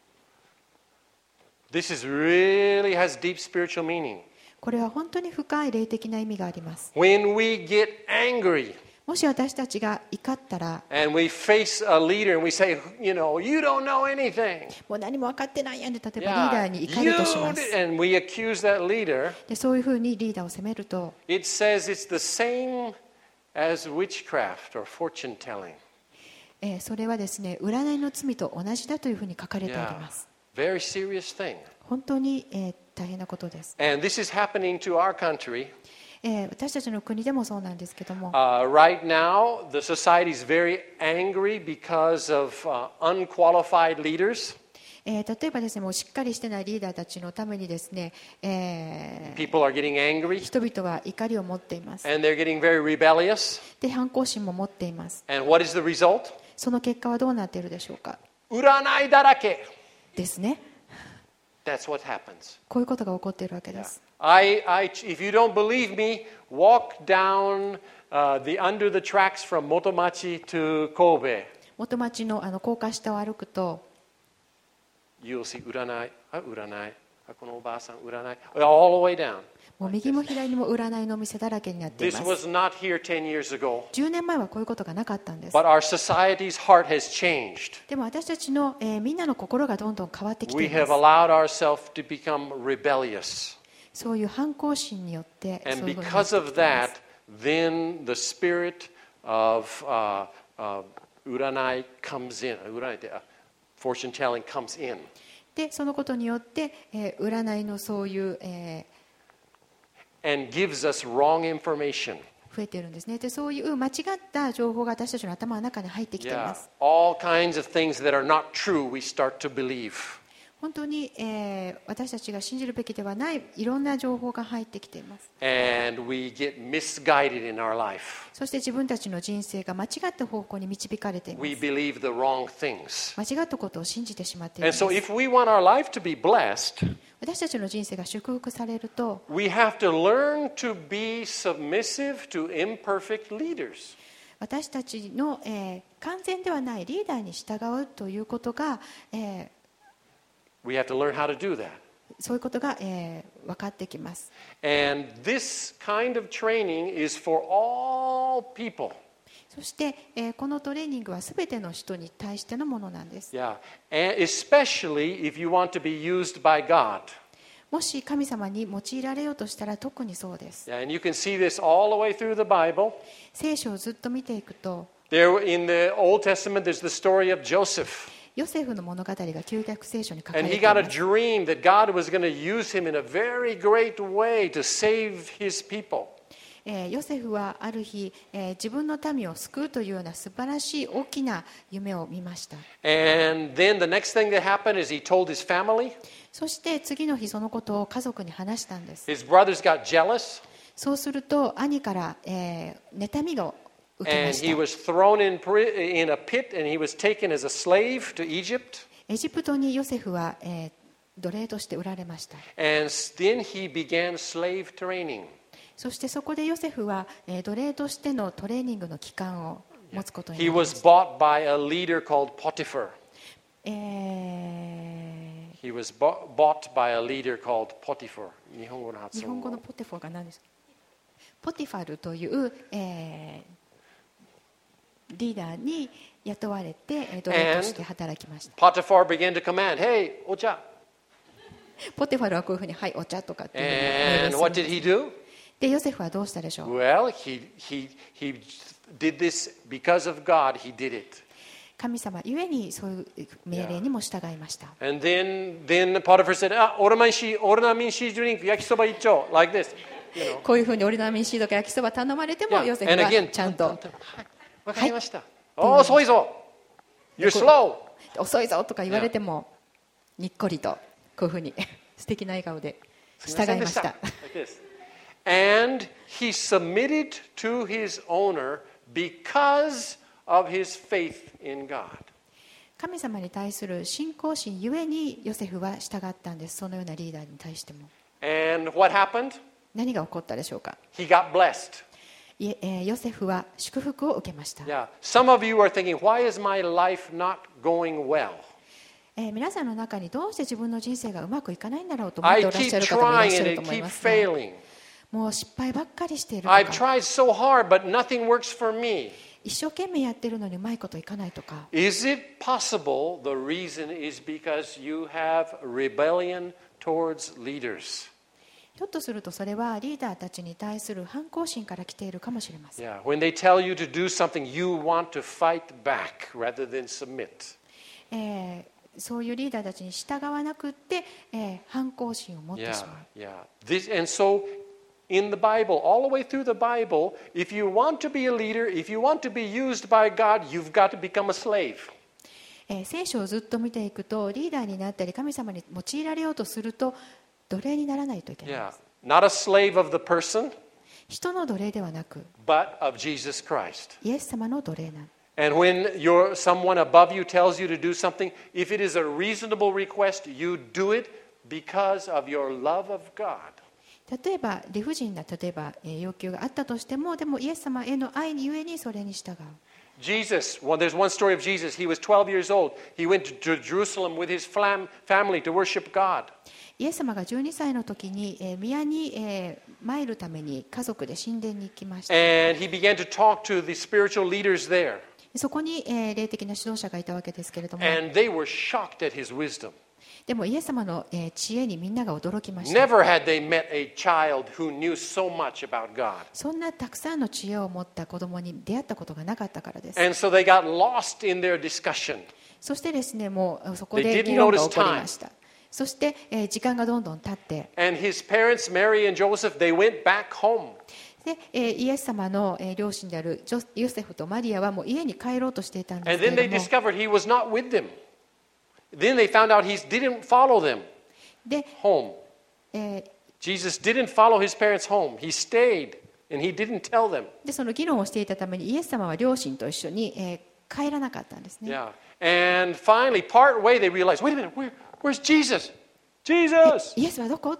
[SPEAKER 1] This is really has deep spiritual meaning.
[SPEAKER 2] これは本当に深い霊的な意味があります。
[SPEAKER 1] When we get angry
[SPEAKER 2] もし私たちが怒ったら、
[SPEAKER 1] and we face a leader and we say, you know, you don't know anything.
[SPEAKER 2] もう何も分かってないやんで、例えばリー
[SPEAKER 1] Yeah,
[SPEAKER 2] ダーに怒
[SPEAKER 1] you
[SPEAKER 2] るとします。
[SPEAKER 1] did, and we accuse that leader.
[SPEAKER 2] でそういうふうにリーダーを責めると、
[SPEAKER 1] It says it's the same as witchcraft or fortune telling.
[SPEAKER 2] えーそれはですね、占いの罪と同じだというふうに書かれてあり
[SPEAKER 1] Yeah,
[SPEAKER 2] ます。
[SPEAKER 1] very serious thing.
[SPEAKER 2] 本当に、えー大変なことです。
[SPEAKER 1] And this is happening to our country.
[SPEAKER 2] えー私たちの国でもそうなんですけども、
[SPEAKER 1] Uh, right now, the society is very angry because of uh, unqualified leaders.
[SPEAKER 2] えー例えばですね、もうしっかりしてないリーダーたちのためにですね、えー
[SPEAKER 1] People are getting angry
[SPEAKER 2] 人々は怒りを持っています。
[SPEAKER 1] and they're getting very rebellious.
[SPEAKER 2] で、反抗心も持っています。
[SPEAKER 1] And what is the result?
[SPEAKER 2] その結果はどうなっているでしょうか。
[SPEAKER 1] 占いだらけ。
[SPEAKER 2] ですね。
[SPEAKER 1] That's what happens.
[SPEAKER 2] こういうことが起こっているわけです。
[SPEAKER 1] I, I, if you don't believe me, walk down uh, the under the tracks from Motomachi to Kobe.
[SPEAKER 2] 元町のあの高架下を歩くと、
[SPEAKER 1] You'll see 占い、あ、占い、あ、このおばあさん占い、all the way down.
[SPEAKER 2] もう右も左にも占いのお店だらけになってい
[SPEAKER 1] This
[SPEAKER 2] ます。
[SPEAKER 1] was not here ten years ago,
[SPEAKER 2] じゅうねんまえはこういうことがなかったんです。
[SPEAKER 1] but our society's heart has changed.
[SPEAKER 2] でも私たちの、えーみんなの心がどんどん変わってきて
[SPEAKER 1] We
[SPEAKER 2] いま
[SPEAKER 1] have
[SPEAKER 2] す。
[SPEAKER 1] allowed ourselves to become rebellious.
[SPEAKER 2] そういう反抗心によってそう
[SPEAKER 1] And
[SPEAKER 2] いうふうになって
[SPEAKER 1] because
[SPEAKER 2] き
[SPEAKER 1] of
[SPEAKER 2] ています
[SPEAKER 1] that, then the spirit of uh, uh, uranai comes in. Uranai, uh, fortune telling comes in.
[SPEAKER 2] でそのことによって、えー占いのそういう、え
[SPEAKER 1] And gives us wrong information.
[SPEAKER 2] ー増えているんですね。でそういう間違った情報が私たちの頭の中に入ってきてい
[SPEAKER 1] Yeah.
[SPEAKER 2] ます。
[SPEAKER 1] All kinds of things that are not true, we start to believe.
[SPEAKER 2] 本当に、えー私たちが信じるべきではないいろんな情報が入ってきています。
[SPEAKER 1] And we get misguided in our life.
[SPEAKER 2] そして自分たちの人生が間違った方向に導かれていま
[SPEAKER 1] We
[SPEAKER 2] す。
[SPEAKER 1] believe the wrong things.
[SPEAKER 2] 間違ったことを信じてしまっている
[SPEAKER 1] And
[SPEAKER 2] んです
[SPEAKER 1] so if we want our life to be blessed,
[SPEAKER 2] 私たちの人生が祝福されると、
[SPEAKER 1] we have to learn to be submissive to imperfect leaders.
[SPEAKER 2] 私たちの、えー完全ではないリーダーに従うということが、えー
[SPEAKER 1] We have to learn how to do that.
[SPEAKER 2] そういうことが、えー分かってきます。
[SPEAKER 1] And this kind of training is for all people.
[SPEAKER 2] そして、えーこのトレーニングはすべての人に対してのものなんです。
[SPEAKER 1] Yeah. And especially if you want to be used by God.
[SPEAKER 2] もし神様に用いられようとしたら特にそうです。
[SPEAKER 1] Yeah, and you can see this all the way through the Bible.
[SPEAKER 2] 聖書をずっと見ていくと、
[SPEAKER 1] There in the Old Testament, there's the story of Joseph.
[SPEAKER 2] ヨセフの物語が旧約聖書に書かれ
[SPEAKER 1] And
[SPEAKER 2] て
[SPEAKER 1] he
[SPEAKER 2] いま
[SPEAKER 1] got a
[SPEAKER 2] す。
[SPEAKER 1] dream that God was going to use him in a very great way to save his people.
[SPEAKER 2] えーヨセフはある日、えー自分の民を救うというような素晴らしい大きな夢を見ました。
[SPEAKER 1] And then the next thing that happened is he told his family.
[SPEAKER 2] そして次の日そのことを家族に話したんです。
[SPEAKER 1] His brothers got jealous,
[SPEAKER 2] そうすると兄から、えー妬みを受けま
[SPEAKER 1] and
[SPEAKER 2] し
[SPEAKER 1] he
[SPEAKER 2] た。
[SPEAKER 1] was thrown in, pri- in a pit, and he was taken as a slave to Egypt.
[SPEAKER 2] エジプトにヨセフは、えー奴隷として売られました。
[SPEAKER 1] And then he began slave training.
[SPEAKER 2] そしてそこでヨセフは、えー奴隷としてのトレーニングの期間を持つことにな
[SPEAKER 1] He
[SPEAKER 2] りま
[SPEAKER 1] was
[SPEAKER 2] した。
[SPEAKER 1] bought by a leader called Potiphar.
[SPEAKER 2] え
[SPEAKER 1] He was bought, bought by a leader called Potiphar. 日本語の
[SPEAKER 2] ー
[SPEAKER 1] 発
[SPEAKER 2] 日本語の
[SPEAKER 1] 音。
[SPEAKER 2] ポテフォが何ですか？ポティファルという、えーリーダーに雇われて、えー奴隷として働きました。
[SPEAKER 1] Potiphar began to command, "Hey, ocha."
[SPEAKER 2] ポテファルはこういうふうに、はい、お茶とかっていうふうに命令
[SPEAKER 1] And
[SPEAKER 2] するん
[SPEAKER 1] what
[SPEAKER 2] で
[SPEAKER 1] did
[SPEAKER 2] す。
[SPEAKER 1] he do?
[SPEAKER 2] で、ヨセフはどうしたでしょう？
[SPEAKER 1] Well, he, he, he did this because of God. He did it.
[SPEAKER 2] 神様ゆえにそういう命令にも従いました。
[SPEAKER 1] And then, then Potiphar said, "Ah, ornamenshi, ornamenshi drink yakisoba icho," like this. You know.
[SPEAKER 2] こういうふうにオリナミンシードか焼きそば頼まれても、
[SPEAKER 1] Yeah.
[SPEAKER 2] ヨセフ
[SPEAKER 1] And
[SPEAKER 2] は
[SPEAKER 1] again,
[SPEAKER 2] ちゃんと
[SPEAKER 1] わかりました。Oh, 遅いぞ。You're slow.
[SPEAKER 2] 遅いぞとか言われてもにっこりとこういうふうに素敵な笑顔で従いました。
[SPEAKER 1] Like this. And he submitted to his owner because of his faith in God.
[SPEAKER 2] 神様に対する信仰心ゆえにヨセフは従ったんです。そのようなリーダーに対しても。
[SPEAKER 1] And what happened?
[SPEAKER 2] 何が起こったでしょうか？
[SPEAKER 1] He got blessed.
[SPEAKER 2] いええーヨセフは祝福を受けました。
[SPEAKER 1] Yeah. Some of you are thinking, why is my life not going well?
[SPEAKER 2] えー皆さんの中にどうして自分の人生がうまくいかないんだろうと思っ
[SPEAKER 1] I
[SPEAKER 2] ておらっ
[SPEAKER 1] keep
[SPEAKER 2] しゃる方もいらっ
[SPEAKER 1] trying
[SPEAKER 2] しゃ
[SPEAKER 1] and
[SPEAKER 2] る
[SPEAKER 1] it
[SPEAKER 2] と思い
[SPEAKER 1] keeps
[SPEAKER 2] ますが、
[SPEAKER 1] failing.
[SPEAKER 2] もう失敗ばっかりしていると
[SPEAKER 1] I've
[SPEAKER 2] か、
[SPEAKER 1] tried so hard, but nothing works for me.
[SPEAKER 2] 一生懸命やってるのにうまいこといかないとか、
[SPEAKER 1] Is it possible the reason is because you have rebellion towards leaders?
[SPEAKER 2] ひょっとするとそれはリーダーたちに対する反抗心から来ているかもしれません。
[SPEAKER 1] Yeah. When they tell you to do something, you want to fight back rather than submit.
[SPEAKER 2] えーそういうリーダーたちに従わなくって、えー反抗心を持ってし
[SPEAKER 1] Yeah,
[SPEAKER 2] まう。
[SPEAKER 1] yeah. This, and so in the Bible, all the way through the Bible, if you want to be a leader, if you want to be used by God, you've got to become a slave.
[SPEAKER 2] えー聖書をずっと見ていくと、リーダーになったり神様に用いられようとすると奴隷にならないといけないで
[SPEAKER 1] Yeah.
[SPEAKER 2] す。
[SPEAKER 1] Not a slave of the person,
[SPEAKER 2] 人の奴隷ではなく
[SPEAKER 1] but of Jesus Christ.
[SPEAKER 2] イエス様の奴隷なんです。
[SPEAKER 1] And when you're, someone above you tells you to do something, if it is a reasonable request, you do it because of your love of God.
[SPEAKER 2] 例えば理不尽な例えば、えー要求があったとしても、でもイエス様への愛にゆえにそれに従う。
[SPEAKER 1] Jesus, well, there's one story of Jesus. He was twelve years old. He went to Jerusalem with his fam- family to worship God.
[SPEAKER 2] イエス様がじゅうにさいの時に、えー宮に、えー参るために家族で神殿に行きました。
[SPEAKER 1] And he began to talk to the spiritual leaders there.
[SPEAKER 2] そこに、えー霊的な指導者がいたわけですけれども、
[SPEAKER 1] And they were shocked at his wisdom.
[SPEAKER 2] でもイエス様の、えー知恵にみんなが驚きました。
[SPEAKER 1] Never had they met a child who knew so much about God.
[SPEAKER 2] そんなたくさんの知恵を持った子供に出会ったことがなかったからです。
[SPEAKER 1] And so they got lost in their discussion.
[SPEAKER 2] そしてですね、もうそこ
[SPEAKER 1] They
[SPEAKER 2] で
[SPEAKER 1] didn't
[SPEAKER 2] 議論が
[SPEAKER 1] notice
[SPEAKER 2] 起こりました。そして、えー時間がどんどん経って、
[SPEAKER 1] And his parents, Mary and Joseph, they went back home.
[SPEAKER 2] でえーイエス様の、えー両親であるジョヨセフとマリアはもう家に帰ろうとしていたんです
[SPEAKER 1] And
[SPEAKER 2] け
[SPEAKER 1] then
[SPEAKER 2] れ
[SPEAKER 1] they
[SPEAKER 2] ども、
[SPEAKER 1] discovered he was not with them. Then they found out he didn't follow them
[SPEAKER 2] で、
[SPEAKER 1] home.
[SPEAKER 2] えー
[SPEAKER 1] Jesus didn't follow his parents home. He stayed and he didn't tell them.
[SPEAKER 2] でその議論をしていたためにイエス様は両親と一緒に、えー帰らなかったんですね。
[SPEAKER 1] Yeah. And finally, part way, they realized, wait a minute, where, where's Jesus?
[SPEAKER 2] え
[SPEAKER 1] Jesus!
[SPEAKER 2] イエスはどこ？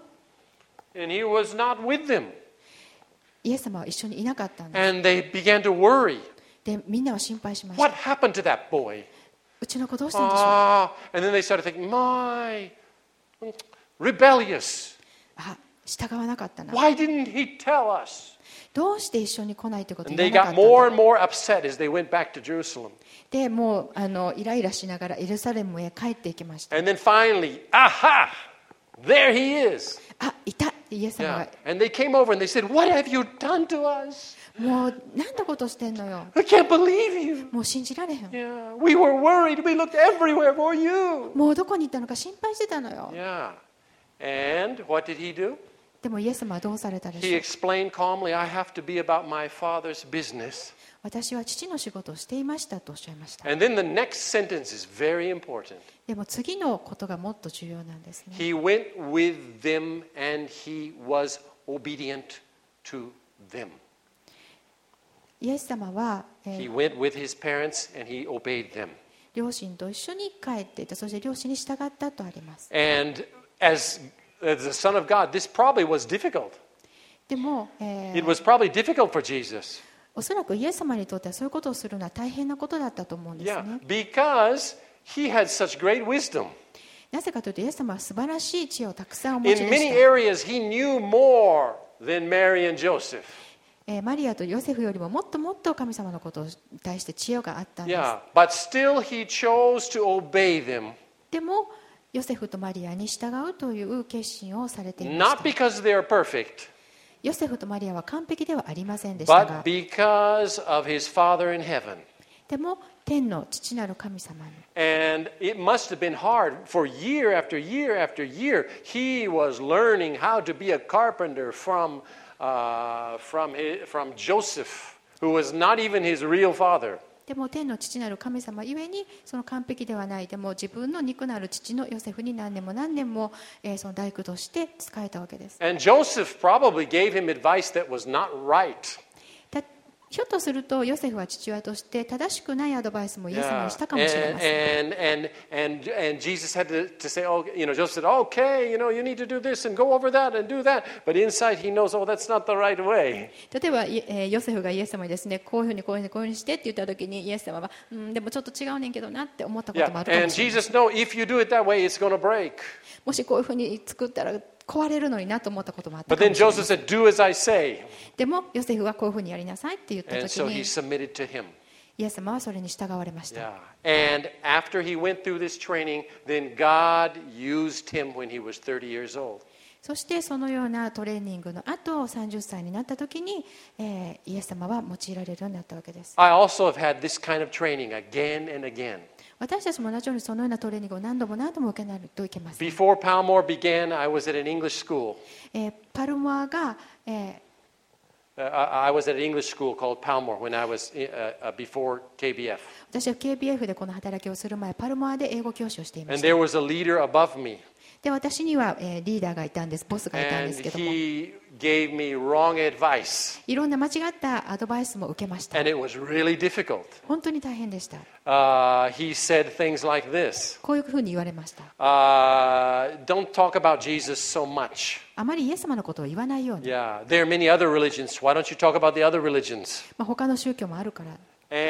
[SPEAKER 1] And he was not with them.
[SPEAKER 2] イエス様は一緒にいなかったんです。
[SPEAKER 1] And they began to worry.
[SPEAKER 2] でみんなは心配しました。
[SPEAKER 1] What happened to that boy?
[SPEAKER 2] うちの子どうしたんでしょう。
[SPEAKER 1] Ah, and then they started thinking, my, rebellious.
[SPEAKER 2] あ、従わなかったな。
[SPEAKER 1] Why didn't he tell us?
[SPEAKER 2] どうして一緒に来ないってことを
[SPEAKER 1] And
[SPEAKER 2] 言
[SPEAKER 1] they
[SPEAKER 2] わなか
[SPEAKER 1] got
[SPEAKER 2] ったん
[SPEAKER 1] more
[SPEAKER 2] だ。
[SPEAKER 1] and more upset as they went back to Jerusalem.
[SPEAKER 2] でもうあのイライラしながらエルサレムへ帰っていきました。
[SPEAKER 1] And then finally, aha, there he is.
[SPEAKER 2] あ、いたイエス様
[SPEAKER 1] Yeah.
[SPEAKER 2] が。
[SPEAKER 1] And they came over and they said, what have you done to us?
[SPEAKER 2] もう何のことしてんのよ。
[SPEAKER 1] I can't believe you.
[SPEAKER 2] もう信じられへん。
[SPEAKER 1] Yeah, we were worried. We looked everywhere for you.
[SPEAKER 2] もうどこに行ったのか心配してたのよ。
[SPEAKER 1] Yeah. And what did he do?
[SPEAKER 2] でもイエス様はどうされたで
[SPEAKER 1] He
[SPEAKER 2] しょう。
[SPEAKER 1] explained calmly, I have to be about my Father's business.
[SPEAKER 2] 私は父の仕事をしていましたとおっしゃいました。
[SPEAKER 1] And then the next sentence is very important.
[SPEAKER 2] でも次のことがもっと重要なんですね。
[SPEAKER 1] He went with them and he was obedient to them.
[SPEAKER 2] イエス様は、え
[SPEAKER 1] He
[SPEAKER 2] ー
[SPEAKER 1] went with his parents and he obeyed them.
[SPEAKER 2] 両親と一緒に帰っていた、そして両親に従ったとあります。
[SPEAKER 1] And as, as the Son of God, this probably was difficult.
[SPEAKER 2] でも、えー
[SPEAKER 1] It was probably difficult for Jesus.
[SPEAKER 2] おそらくイエス様にとってはそういうことをするのは大変なことだったと思うんです
[SPEAKER 1] Yeah,
[SPEAKER 2] ね。
[SPEAKER 1] because he had such great wisdom.
[SPEAKER 2] なぜかというとイエス様は素晴らしい知恵をたくさんお持ち
[SPEAKER 1] In
[SPEAKER 2] で
[SPEAKER 1] many
[SPEAKER 2] した。
[SPEAKER 1] areas, he knew more than Mary and Joseph.
[SPEAKER 2] えーマリアとヨセフよりももっともっと神様のことに対して知恵があったんです。
[SPEAKER 1] Yeah, but still he chose to obey them.
[SPEAKER 2] でもヨセフとマリアに従うという決心をされていまし
[SPEAKER 1] Not
[SPEAKER 2] た。
[SPEAKER 1] because they are perfect,
[SPEAKER 2] ヨセフとマリアは完璧ではありませんでしたが
[SPEAKER 1] but、because of his Father in heaven.
[SPEAKER 2] でも天の父なる神様に。
[SPEAKER 1] And it must have been hard for year after year after year. He was learning how to be a carpenter from, uh, from, his, from Joseph, who was not even his real father.
[SPEAKER 2] でも天の父なる神様ゆえにその完璧ではない、でも自分の肉なる父のヨセフに何年も何年も、えーその大工として仕えたわけです。
[SPEAKER 1] And Joseph probably gave him advice that was not right.
[SPEAKER 2] たひょっとするとヨセフは父親として正しくないアドバイスもイエス様
[SPEAKER 1] Yeah.
[SPEAKER 2] にしたかもしれ
[SPEAKER 1] And,
[SPEAKER 2] ません。
[SPEAKER 1] and, and, and, and Jesus had to, to say, oh, you know, Joseph said, okay, you know, you need to do this and go over that and do that. But inside he knows, oh, that's not the right way.
[SPEAKER 2] 例えば、いえーヨセフがイエス様にですね、こういうふうにこういうふうにこういうふうにしてって言った時にイエス様は、うん、でもちょっと違うねんけどなって思ったことも
[SPEAKER 1] Yeah.
[SPEAKER 2] あるかも
[SPEAKER 1] And
[SPEAKER 2] しれない。
[SPEAKER 1] Jesus knows if you do it that way, it's going to break.
[SPEAKER 2] もしこういうふうに作ったら壊れるのになと思ったこともあった
[SPEAKER 1] But
[SPEAKER 2] か
[SPEAKER 1] then
[SPEAKER 2] もしれない。
[SPEAKER 1] Joseph said, do as I say.
[SPEAKER 2] でもヨセフはこういうふうにやりなさいって言った
[SPEAKER 1] And
[SPEAKER 2] 時
[SPEAKER 1] so
[SPEAKER 2] に
[SPEAKER 1] he submitted to him.
[SPEAKER 2] イエス様はそれに従われました。
[SPEAKER 1] Yeah. And after he went through this training, then God used him when he was thirty years old.
[SPEAKER 2] そしてそのようなトレーニングの後さんじゅっさいになった時に、えーイエス様は用いられるようになったわけです。
[SPEAKER 1] I also have had this kind of training again and again.
[SPEAKER 2] 私たちも同じようにそのようなトレーニングを何度も何度も受けないといけません。
[SPEAKER 1] Before Palmore began, I was at an English school.
[SPEAKER 2] えーパルモアが、えー
[SPEAKER 1] Uh, I I was at an English school called Palmore when I was uh, uh, before K B F.
[SPEAKER 2] 私は ケービーエフ でこの働きをする前パルモアで英語教師をしていまし
[SPEAKER 1] And
[SPEAKER 2] た。
[SPEAKER 1] there was a leader above me.
[SPEAKER 2] で私には、えーリーダーがいたんです、ボスがいたんで
[SPEAKER 1] And
[SPEAKER 2] すけども、
[SPEAKER 1] he gave me wrong advice.
[SPEAKER 2] いろんな間違ったアドバイスも受けました。
[SPEAKER 1] And it was really difficult.
[SPEAKER 2] 本当に大変でした。
[SPEAKER 1] Uh, he said things like this.
[SPEAKER 2] こういうふうに言われました。
[SPEAKER 1] Uh, don't talk about Jesus so much.
[SPEAKER 2] あまりイエス様のことを言わないように、
[SPEAKER 1] Yeah, there are many other religions. Why don't you talk about the other religions?
[SPEAKER 2] まあ、他の宗教もあるから。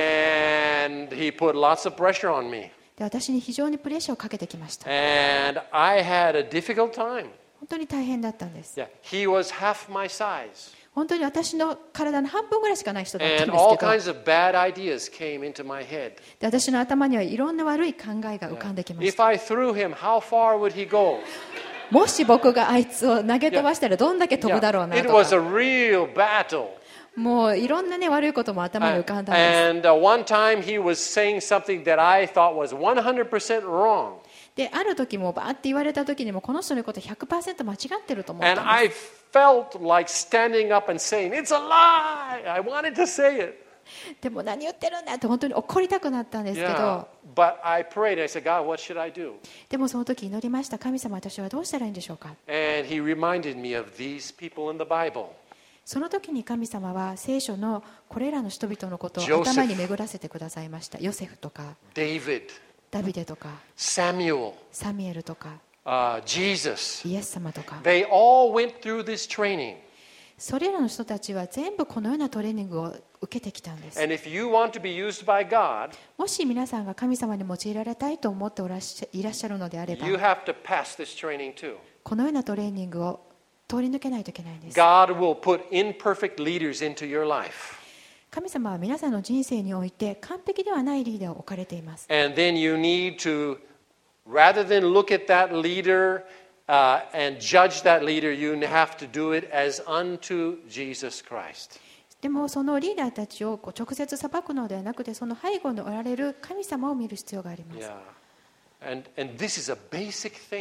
[SPEAKER 1] And he put lots of pressure on me.
[SPEAKER 2] で私に非常にプレッシャーをかけてきました。
[SPEAKER 1] And I had a difficult time.
[SPEAKER 2] 本当に大変だったんです。
[SPEAKER 1] Yeah, he was half my size.
[SPEAKER 2] 本当に私の体の半分ぐらいしかない人だったん
[SPEAKER 1] And
[SPEAKER 2] です
[SPEAKER 1] all
[SPEAKER 2] けど、
[SPEAKER 1] kinds of bad ideas came into my head.
[SPEAKER 2] で私の頭にはいろんな悪い考えが浮かんできまし
[SPEAKER 1] If
[SPEAKER 2] た。
[SPEAKER 1] I threw him, how far would he go?
[SPEAKER 2] もし僕があいつを投げ飛ばしたらどんだけ飛ぶだろうな
[SPEAKER 1] It
[SPEAKER 2] と
[SPEAKER 1] was a
[SPEAKER 2] か、
[SPEAKER 1] real battle.
[SPEAKER 2] もういろんなね悪いことも頭に浮かんだんです。
[SPEAKER 1] And uh, one time he was saying something that I thought was one hundred percent wrong.
[SPEAKER 2] である時もバーって言われた時にもこの人のこと ひゃくパーセント 間違ってると思った
[SPEAKER 1] And
[SPEAKER 2] んです。
[SPEAKER 1] I felt like standing up and saying, it's a lie. I wanted to say it.
[SPEAKER 2] でも何言ってるんだって本当に怒りたくなったんですけ
[SPEAKER 1] Yeah.
[SPEAKER 2] ど、
[SPEAKER 1] But I prayed. I said, God, what should I do?
[SPEAKER 2] でもその時祈りました。神様、私はどうしたらいいんでしょうか。
[SPEAKER 1] And he reminded me of these people in the Bible.
[SPEAKER 2] その時に神様は聖書のこれらの人々のことを
[SPEAKER 1] Joseph
[SPEAKER 2] 頭に巡らせてくださいました。ヨセフとか
[SPEAKER 1] David,
[SPEAKER 2] ダビデとか
[SPEAKER 1] Samuel,
[SPEAKER 2] サミュエルとか
[SPEAKER 1] uh, Jesus.
[SPEAKER 2] イエス様とか、
[SPEAKER 1] They all went through this training.
[SPEAKER 2] それらの人たちは全部このようなトレーニングを受けてきたんです。
[SPEAKER 1] And if you want to be used by God,
[SPEAKER 2] もし皆さんが神様に用いられたいと思っておらっしゃいらっしゃるのであれば、
[SPEAKER 1] you have to pass this training too.
[SPEAKER 2] このようなトレーニングを通り抜けないといけないんです。
[SPEAKER 1] God will put imperfect leaders into your life.
[SPEAKER 2] 神様は皆さんの人生において完璧ではないリーダーを置かれています。
[SPEAKER 1] And then you need to, rather than look at that leader uh, and judge that leader, you have to do it as unto Jesus Christ.
[SPEAKER 2] でもそのリーダーたちをこう直接裁くのではなくて、その背後におられる神様を見る必要があります。
[SPEAKER 1] Yeah. And, and this is a basic thing.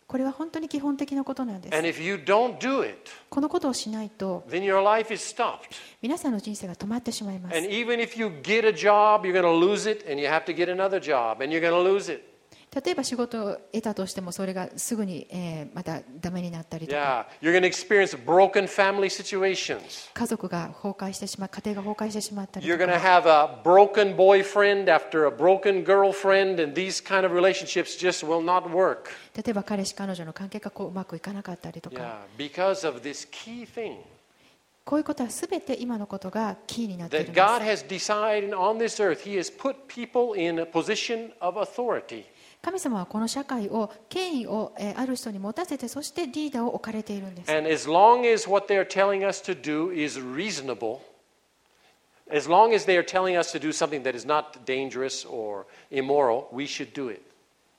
[SPEAKER 2] これは本当に基本的なことなんです。
[SPEAKER 1] And if you don't do it,
[SPEAKER 2] このことをしないと
[SPEAKER 1] then your life is stopped.
[SPEAKER 2] 皆さんの人生が止まってしまいます。
[SPEAKER 1] And even if you get a job, you're going to lose it, and you have to get another job, and you're going to lose it.
[SPEAKER 2] 例えば仕事を得たとしてもそれがすぐに、えーまたダメになったりとか、
[SPEAKER 1] Yeah, you're going to experience broken family situations.
[SPEAKER 2] 家族が崩壊してしまう、家庭が崩壊してしまったり
[SPEAKER 1] You're
[SPEAKER 2] と
[SPEAKER 1] going to
[SPEAKER 2] か、
[SPEAKER 1] have a broken boyfriend after a broken girlfriend, and these kind of relationships just will not work.
[SPEAKER 2] 例えば彼氏彼女の関係がこううまくいかなかったりとか、
[SPEAKER 1] Yeah, because of this key thing
[SPEAKER 2] こういうことはすべて今のことがキーになっているん
[SPEAKER 1] that
[SPEAKER 2] です。
[SPEAKER 1] God has decided on this earth. He has put people in a position of authority.
[SPEAKER 2] 神様はこの社会を権威をえーある人に持たせて、そしてリーダーを置かれているんです。
[SPEAKER 1] And as long as what they're telling us to do is reasonable, as long as they are telling us to do something that is not dangerous or immoral, we should do it.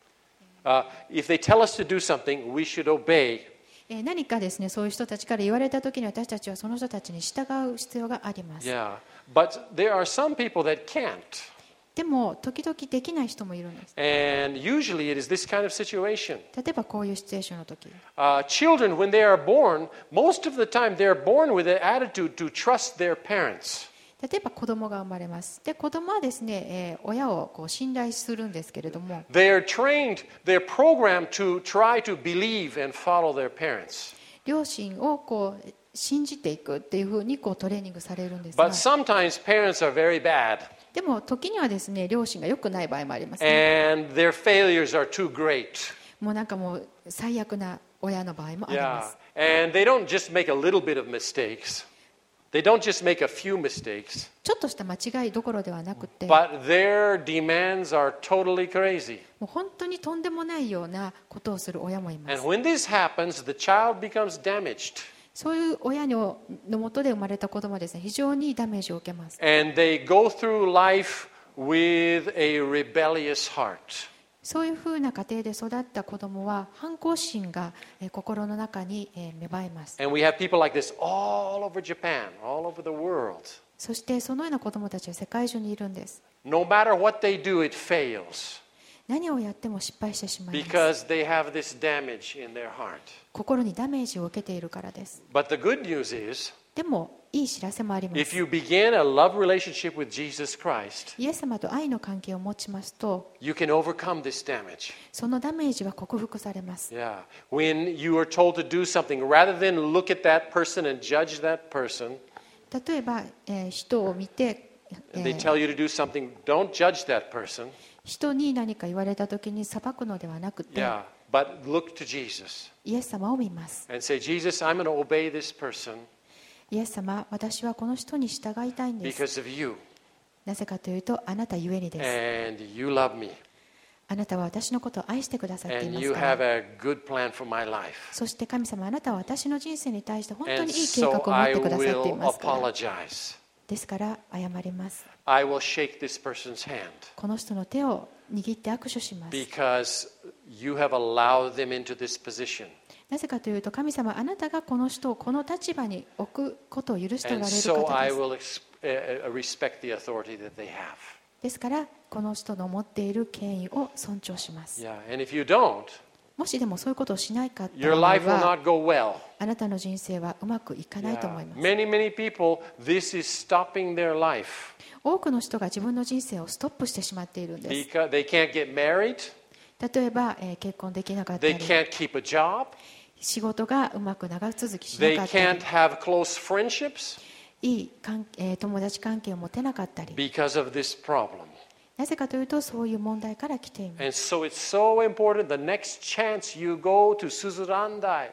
[SPEAKER 1] Uh, if they tell us to do something, we should obey.
[SPEAKER 2] えー何かですね、そういう人たちから言われたときに私たちはその人たちに従う必要があります。
[SPEAKER 1] Yeah, but there are some people that can't.
[SPEAKER 2] でも時々できない人もいるんです。
[SPEAKER 1] And usually it is this kind of situation.
[SPEAKER 2] 例えばこういうシチュエーションの時、
[SPEAKER 1] Uh, children, when they are born, most of the time they're born with an attitude to trust their parents.
[SPEAKER 2] 例えば子供が生まれます。で、子供はですね、えー親をこう信頼するんですけれども、
[SPEAKER 1] They are trained, they're programmed to try to believe and follow their parents.
[SPEAKER 2] 両親をこう信じていくっていうふうにこうトレーニングされるんですが、
[SPEAKER 1] But sometimes parents are very bad,
[SPEAKER 2] でも時にはですね、両親が良くない場合もありますね。
[SPEAKER 1] and their failures are too great.
[SPEAKER 2] もうなんかもう最悪な親の場合もあり
[SPEAKER 1] Yeah,
[SPEAKER 2] ます。
[SPEAKER 1] and they don't just make a little bit of mistakes. They don't just make a few mistakes,
[SPEAKER 2] ちょっとした間違いどころではなくて、も
[SPEAKER 1] but their demands are totally crazy.
[SPEAKER 2] う本当にとんでもないようなことをする親もいま
[SPEAKER 1] And
[SPEAKER 2] す。
[SPEAKER 1] when this happens, the child becomes damaged,
[SPEAKER 2] そういう親ののもとで生まれた子供はですね、非常にダメージを受けます。
[SPEAKER 1] and they go through life with a rebellious heart.
[SPEAKER 2] そういうふうな家庭で育った子供は反抗心がえー心の中にえー芽生えます。
[SPEAKER 1] And we have people like this all over Japan, all over the world.
[SPEAKER 2] そしてそのような子供たちは世界中にいるんです。
[SPEAKER 1] No matter what they do, it fails
[SPEAKER 2] 何をやっても失敗してしまいます。
[SPEAKER 1] because they have this damage in their heart.
[SPEAKER 2] 心にダメージを受けているからです。
[SPEAKER 1] But the good news is,
[SPEAKER 2] でもいい知らせもありま
[SPEAKER 1] if
[SPEAKER 2] す。
[SPEAKER 1] you begin a love relationship with Jesus Christ,
[SPEAKER 2] イエス様と愛の関係を持ちますと、
[SPEAKER 1] you can overcome this damage.
[SPEAKER 2] そのダメージは克服されます。
[SPEAKER 1] Yeah. When you are told to do something, rather than look at that person and judge that person,
[SPEAKER 2] 例えば、えー人を見て、え
[SPEAKER 1] and they
[SPEAKER 2] ー
[SPEAKER 1] tell you to do something, don't judge that person.
[SPEAKER 2] 人に何か言われた時に裁くのではなくて、
[SPEAKER 1] Yeah. But look to Jesus
[SPEAKER 2] イエス様を見ます。
[SPEAKER 1] and say, Jesus, I'm going to obey this person
[SPEAKER 2] イエス様、私はこの人に従いたいんです。
[SPEAKER 1] because of you.
[SPEAKER 2] なぜかというと、あなたゆえにです。
[SPEAKER 1] And you love me.
[SPEAKER 2] あなたは私のことを愛してくださってい
[SPEAKER 1] And
[SPEAKER 2] ま
[SPEAKER 1] you
[SPEAKER 2] すか
[SPEAKER 1] have
[SPEAKER 2] ら。
[SPEAKER 1] a good plan for my life.
[SPEAKER 2] そして神様、あなたは私の人生に対して本当
[SPEAKER 1] And
[SPEAKER 2] にいい計画を
[SPEAKER 1] so
[SPEAKER 2] 持っ
[SPEAKER 1] I
[SPEAKER 2] てくださってい
[SPEAKER 1] will
[SPEAKER 2] ますから。
[SPEAKER 1] apologize.
[SPEAKER 2] ですから謝ります。
[SPEAKER 1] I will shake this person's hand
[SPEAKER 2] この人の手を握って握手します。
[SPEAKER 1] because you have allowed them into this position.
[SPEAKER 2] なぜかというと、神様、あなたがこの人をこの立場に置くことを許しておら
[SPEAKER 1] And
[SPEAKER 2] れる
[SPEAKER 1] so
[SPEAKER 2] 方
[SPEAKER 1] I
[SPEAKER 2] です。
[SPEAKER 1] will ex- uh, uh, respect the authority that they have.
[SPEAKER 2] ですから、この人の持っている権威を尊重します。
[SPEAKER 1] Yeah. And if you don't,
[SPEAKER 2] もしでもそういうことをしないかった
[SPEAKER 1] your
[SPEAKER 2] 場合
[SPEAKER 1] life will
[SPEAKER 2] は、
[SPEAKER 1] not go well.
[SPEAKER 2] あなたの人生はうまくいかないと
[SPEAKER 1] Yeah.
[SPEAKER 2] 思います。
[SPEAKER 1] Many, many people, this is stopping their life
[SPEAKER 2] 多くの人が自分の人生をストップしてしまっているんです。
[SPEAKER 1] because they can't get married,
[SPEAKER 2] 例えば、えー結婚できなかったり
[SPEAKER 1] they、can't keep a job,
[SPEAKER 2] 仕事がうまく長続きしな
[SPEAKER 1] they
[SPEAKER 2] かったり
[SPEAKER 1] can't、have close friendships
[SPEAKER 2] いい関えー友達関係を持てなかったり、
[SPEAKER 1] because of this problem.
[SPEAKER 2] なぜかというと、そういう問題から来ています。
[SPEAKER 1] And so it's so important the next chance you go to Suzurandai,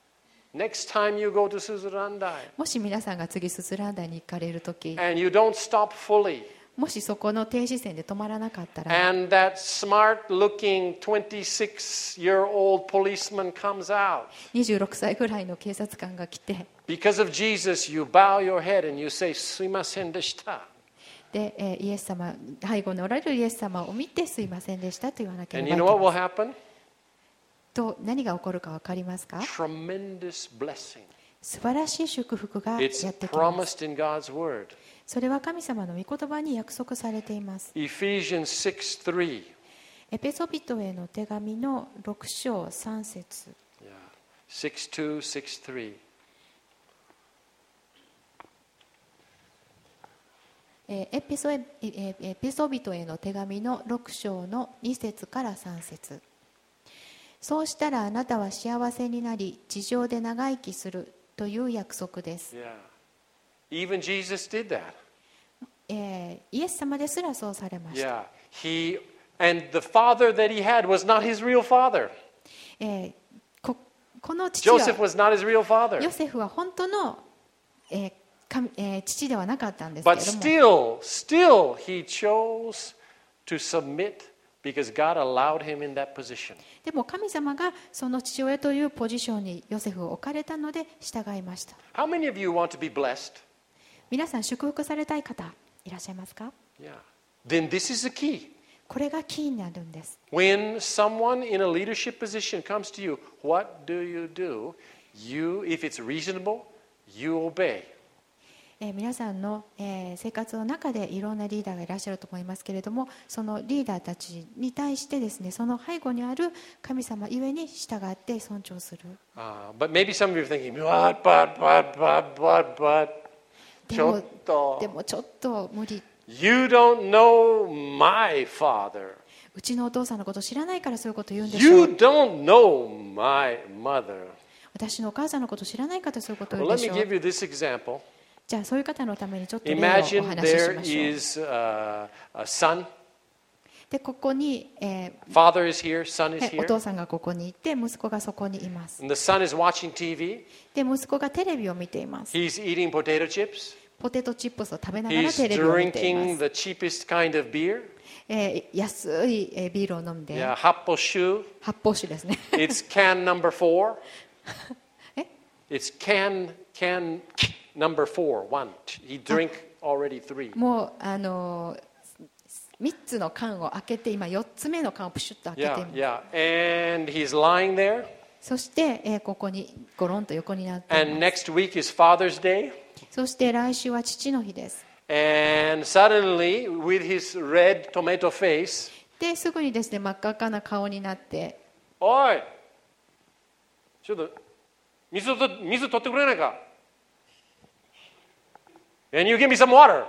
[SPEAKER 1] next time you go to Suzurandai,
[SPEAKER 2] もし皆さんが次スズランダに行かれるとき、
[SPEAKER 1] and you don't stop fully,
[SPEAKER 2] もしそこの停止線で止まらなかったら、
[SPEAKER 1] and that smart looking twenty-six year old policeman comes out.
[SPEAKER 2] にじゅうろくさいぐらいの警察官が来て、
[SPEAKER 1] Because of Jesus, you bow your head and you say, Suimasen deshita.
[SPEAKER 2] で、えーイエス様、背後におられるイエス様を見てすいませんでしたと言わなけれ
[SPEAKER 1] And
[SPEAKER 2] ば
[SPEAKER 1] you
[SPEAKER 2] い
[SPEAKER 1] know
[SPEAKER 2] け
[SPEAKER 1] what
[SPEAKER 2] ま
[SPEAKER 1] will
[SPEAKER 2] せん。
[SPEAKER 1] happen?
[SPEAKER 2] と何が起こるか分かりますか？
[SPEAKER 1] Tremendous blessing.
[SPEAKER 2] 素晴らしい祝福がや
[SPEAKER 1] It's
[SPEAKER 2] ってきます。
[SPEAKER 1] promised in God's word.
[SPEAKER 2] それは神様の御言葉に約束されています。
[SPEAKER 1] Ephesians six three.
[SPEAKER 2] エペソビトへの手紙のろく章さん節。
[SPEAKER 1] Yeah. six two, six three.
[SPEAKER 2] えーエペソエえーエペソビトへの手紙のろく章のに節からさん節。そうしたらあなたは幸せになり地上で長生きするという約束です。
[SPEAKER 1] Yeah. Even Jesus did that.
[SPEAKER 2] えーイエス様ですらそうされました。
[SPEAKER 1] Yeah. He and the father that he had was not his real father.
[SPEAKER 2] えーここの父は
[SPEAKER 1] Joseph was not his real father.
[SPEAKER 2] ヨセフは本当の、えー神えー父ではなかったんですけれ
[SPEAKER 1] But
[SPEAKER 2] ども、
[SPEAKER 1] still, still he chose to submit because God allowed him in that position.
[SPEAKER 2] でも神様がその父親というポジションにヨセフを置かれたので従いました。
[SPEAKER 1] How many of you want to be blessed?
[SPEAKER 2] 皆さん祝福されたい方いらっしゃいますか？
[SPEAKER 1] Yeah. Then this is the key.
[SPEAKER 2] これがキーになるんです。
[SPEAKER 1] When someone in a leadership position comes to you, what do you do? You, if it's reasonable, you obey.
[SPEAKER 2] えー皆さんの、えー生活の中でいろんなリーダーがいらっしゃると思いますけれども、そのリーダーたちに対してですね、その背後にある神様ゆえに従って尊重する。
[SPEAKER 1] Uh, but maybe some of you are thinking, what, but, but, but, but, but.
[SPEAKER 2] でも
[SPEAKER 1] ちょっと。
[SPEAKER 2] でもちょっと無理。
[SPEAKER 1] You don't know my father.
[SPEAKER 2] うちのお父さんのこと知らないからそういうこと言うんでしょ
[SPEAKER 1] You
[SPEAKER 2] う。
[SPEAKER 1] don't know my mother.
[SPEAKER 2] 私のお母さんのこと知らないからそういうこと言
[SPEAKER 1] Well,
[SPEAKER 2] うんで
[SPEAKER 1] let
[SPEAKER 2] し
[SPEAKER 1] me
[SPEAKER 2] ょ
[SPEAKER 1] give
[SPEAKER 2] う。
[SPEAKER 1] you this example.
[SPEAKER 2] じゃあそういう方のためにちょっと例をお
[SPEAKER 1] Imagine
[SPEAKER 2] 話しし
[SPEAKER 1] there
[SPEAKER 2] ましょう。
[SPEAKER 1] is uh, a son.
[SPEAKER 2] でここに、え
[SPEAKER 1] Father is here, son
[SPEAKER 2] ー
[SPEAKER 1] is
[SPEAKER 2] はいお
[SPEAKER 1] here.
[SPEAKER 2] 父さんがここにいて息子がそこにいます。
[SPEAKER 1] And the son is watching T V.
[SPEAKER 2] で息子がテレビを見ています。
[SPEAKER 1] He's eating potato chips.
[SPEAKER 2] ポテトチップスを食べながら
[SPEAKER 1] He's
[SPEAKER 2] テレビを見ていま
[SPEAKER 1] drinking
[SPEAKER 2] す。
[SPEAKER 1] the cheapest kind of beer.
[SPEAKER 2] えー安いえービールを飲んで、
[SPEAKER 1] Yeah, Happoshu.
[SPEAKER 2] 発泡酒ですね。
[SPEAKER 1] It's can number four.
[SPEAKER 2] え
[SPEAKER 1] It's can can number four. One. He drink already three.
[SPEAKER 2] もうあのみっつの缶を開けて今よっつめの缶をプシュッと開けてい
[SPEAKER 1] Yeah,
[SPEAKER 2] ます。
[SPEAKER 1] yeah. And he's lying there.
[SPEAKER 2] そして、えーここにゴロンと横になってい
[SPEAKER 1] And
[SPEAKER 2] ます。
[SPEAKER 1] next week is Father's Day.
[SPEAKER 2] そして来週は父の日です。
[SPEAKER 1] And suddenly, with his red tomato face,
[SPEAKER 2] ですぐにですね真っ赤っかな顔になって、
[SPEAKER 1] Oi! ちょっと水と水取ってくれないか? And you give me some water.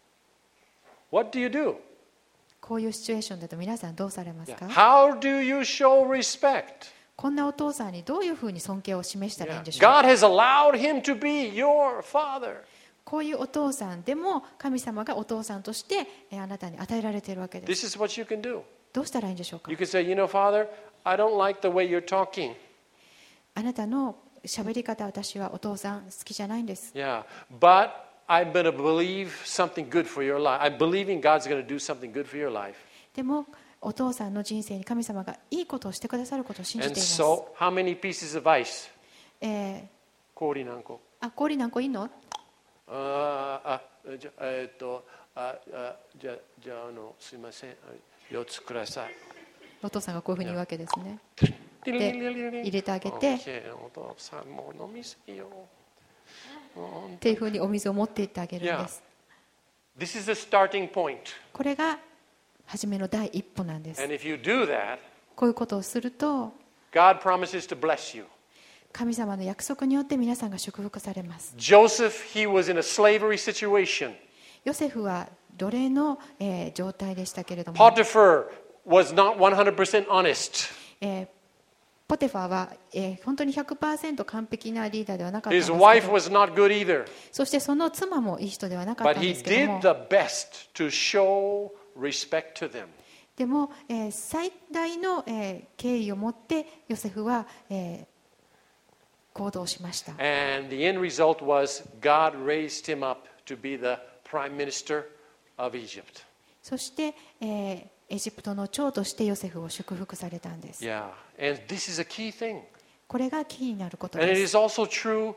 [SPEAKER 1] What do you do?
[SPEAKER 2] こういうシチュエーションだと皆さんどうされます
[SPEAKER 1] Yeah.
[SPEAKER 2] か？
[SPEAKER 1] How do you show respect?
[SPEAKER 2] こんなお父さんにどういうふうに尊敬を示したらいいんでしょう。
[SPEAKER 1] God has allowed him to be your father.
[SPEAKER 2] こういうお父さんでも神様がお父さんとしてえーあなたに与えられているわけです。
[SPEAKER 1] This is what you can do.
[SPEAKER 2] どうしたらいいんでしょうか？
[SPEAKER 1] You can say, you know, Father, I don't like the way you're talking.
[SPEAKER 2] あなたの喋り方、私はお父さん好きじゃないんです。
[SPEAKER 1] Yeah, but I'm going to believe something good for your life. I'm believing God's going to do something good for your life.
[SPEAKER 2] でもお父さんの人生に神様がいいことをしてくださることを信じ
[SPEAKER 1] And
[SPEAKER 2] ています。
[SPEAKER 1] so, how many pieces of ice?
[SPEAKER 2] えー
[SPEAKER 1] 氷何個?
[SPEAKER 2] あ、氷何個いいの？
[SPEAKER 1] ああ、じゃえっと、ああじゃじゃあのすいません、よっつください。
[SPEAKER 2] お父さんがこういうふうに言うわけですね。
[SPEAKER 1] で
[SPEAKER 2] 入れてあげて、
[SPEAKER 1] OK お父さんもう飲みすぎよ。
[SPEAKER 2] っていうふうにお水を持っていってあげるんです。
[SPEAKER 1] This is the starting point.
[SPEAKER 2] これが初めの第一歩なんです。
[SPEAKER 1] And if you do that,
[SPEAKER 2] こういうことをすると
[SPEAKER 1] God promises to bless you.
[SPEAKER 2] 神様の約束によって皆さんが祝福されます。
[SPEAKER 1] Joseph, he was in a slavery situation.
[SPEAKER 2] ヨセフは奴隷の、えー状態でしたけれども、
[SPEAKER 1] Potiphar was not one hundred percent honest.
[SPEAKER 2] えーポテファーは、えー本当に ひゃくパーセント 完璧なリーダーではなかったんです
[SPEAKER 1] His
[SPEAKER 2] けど、
[SPEAKER 1] wife was not good either.
[SPEAKER 2] そしてその妻もいい人ではなかった
[SPEAKER 1] But
[SPEAKER 2] んで
[SPEAKER 1] he
[SPEAKER 2] すけど
[SPEAKER 1] did
[SPEAKER 2] も、
[SPEAKER 1] the best to show respect to them.
[SPEAKER 2] でも、えー最大の、えー敬意を持ってヨセフは、えー行動しました。
[SPEAKER 1] And the end result was God raised him up to be the prime minister of Egypt.
[SPEAKER 2] そして、えーエジプトの長としてヨセフを祝福されたんです。
[SPEAKER 1] Yeah, and this is a key thing.
[SPEAKER 2] これがキーになること
[SPEAKER 1] And it
[SPEAKER 2] です。
[SPEAKER 1] is also true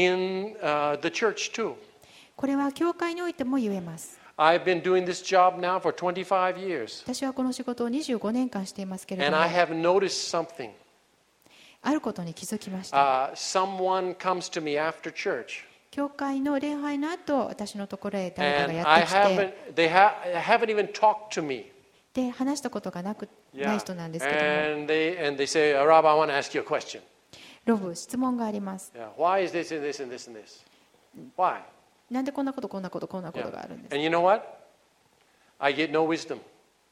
[SPEAKER 1] in uh, the church too.
[SPEAKER 2] これは教会においても言えます。
[SPEAKER 1] I've been doing this job now for twenty-five years.
[SPEAKER 2] 私はこの仕事をにじゅうごねんかんしていますけれど
[SPEAKER 1] And
[SPEAKER 2] も、
[SPEAKER 1] I have noticed something.
[SPEAKER 2] あることに気づきました。
[SPEAKER 1] Uh, someone comes to me after church.
[SPEAKER 2] 教会の礼拝の後、私のところへ誰かが
[SPEAKER 1] And
[SPEAKER 2] や
[SPEAKER 1] I
[SPEAKER 2] ってきて、
[SPEAKER 1] haven't, they ha- haven't even talked to me.
[SPEAKER 2] で話したことがなくな
[SPEAKER 1] Yeah.
[SPEAKER 2] い人なんですけども、
[SPEAKER 1] And they, and they say, "Uh, Rob, I want to ask you a question.
[SPEAKER 2] ロブ、質問があります。
[SPEAKER 1] Yeah. Why is this and this and this and this? Why?
[SPEAKER 2] なんでこんなことこんなことこんなこと
[SPEAKER 1] Yeah.
[SPEAKER 2] があるんですか。
[SPEAKER 1] And you know what? I get no wisdom.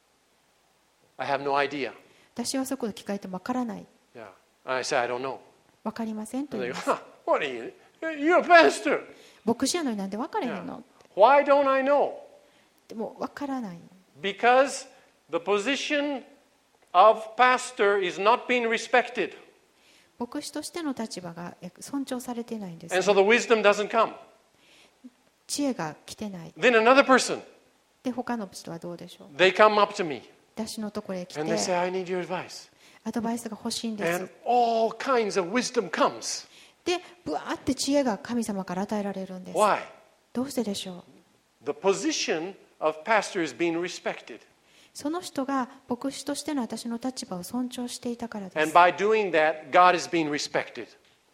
[SPEAKER 1] I have no idea.
[SPEAKER 2] 私はそこで聞かれてもわからない。
[SPEAKER 1] Yeah. I say, I don't know.
[SPEAKER 2] わかりませんと
[SPEAKER 1] And
[SPEAKER 2] 言
[SPEAKER 1] they
[SPEAKER 2] い
[SPEAKER 1] go,
[SPEAKER 2] ます。
[SPEAKER 1] huh, what are you? You're a pastor.
[SPEAKER 2] 牧師やのになんでわかれへんの。
[SPEAKER 1] Why don't I know?
[SPEAKER 2] でもわからない。
[SPEAKER 1] Because the position of pastor is not being respected.
[SPEAKER 2] 牧師としての立場がえ尊重されてないんです、
[SPEAKER 1] And so the wisdom doesn't come.
[SPEAKER 2] 知恵が来てない。
[SPEAKER 1] Then another person,
[SPEAKER 2] で、他の人はどうでしょう。
[SPEAKER 1] they come up to me
[SPEAKER 2] 私のところへ来
[SPEAKER 1] and they say,
[SPEAKER 2] て、
[SPEAKER 1] I need your advice.
[SPEAKER 2] アドバイスが欲しいんです。
[SPEAKER 1] And all kinds of wisdom comes.
[SPEAKER 2] で、ぶわーって知恵が神様から与えられるんです。
[SPEAKER 1] Why?
[SPEAKER 2] どうしてでしょう。
[SPEAKER 1] The position of pastor is being respected.
[SPEAKER 2] その人が牧師としての私の立場を尊重していたからで
[SPEAKER 1] And
[SPEAKER 2] す。
[SPEAKER 1] by doing that, God is being respected.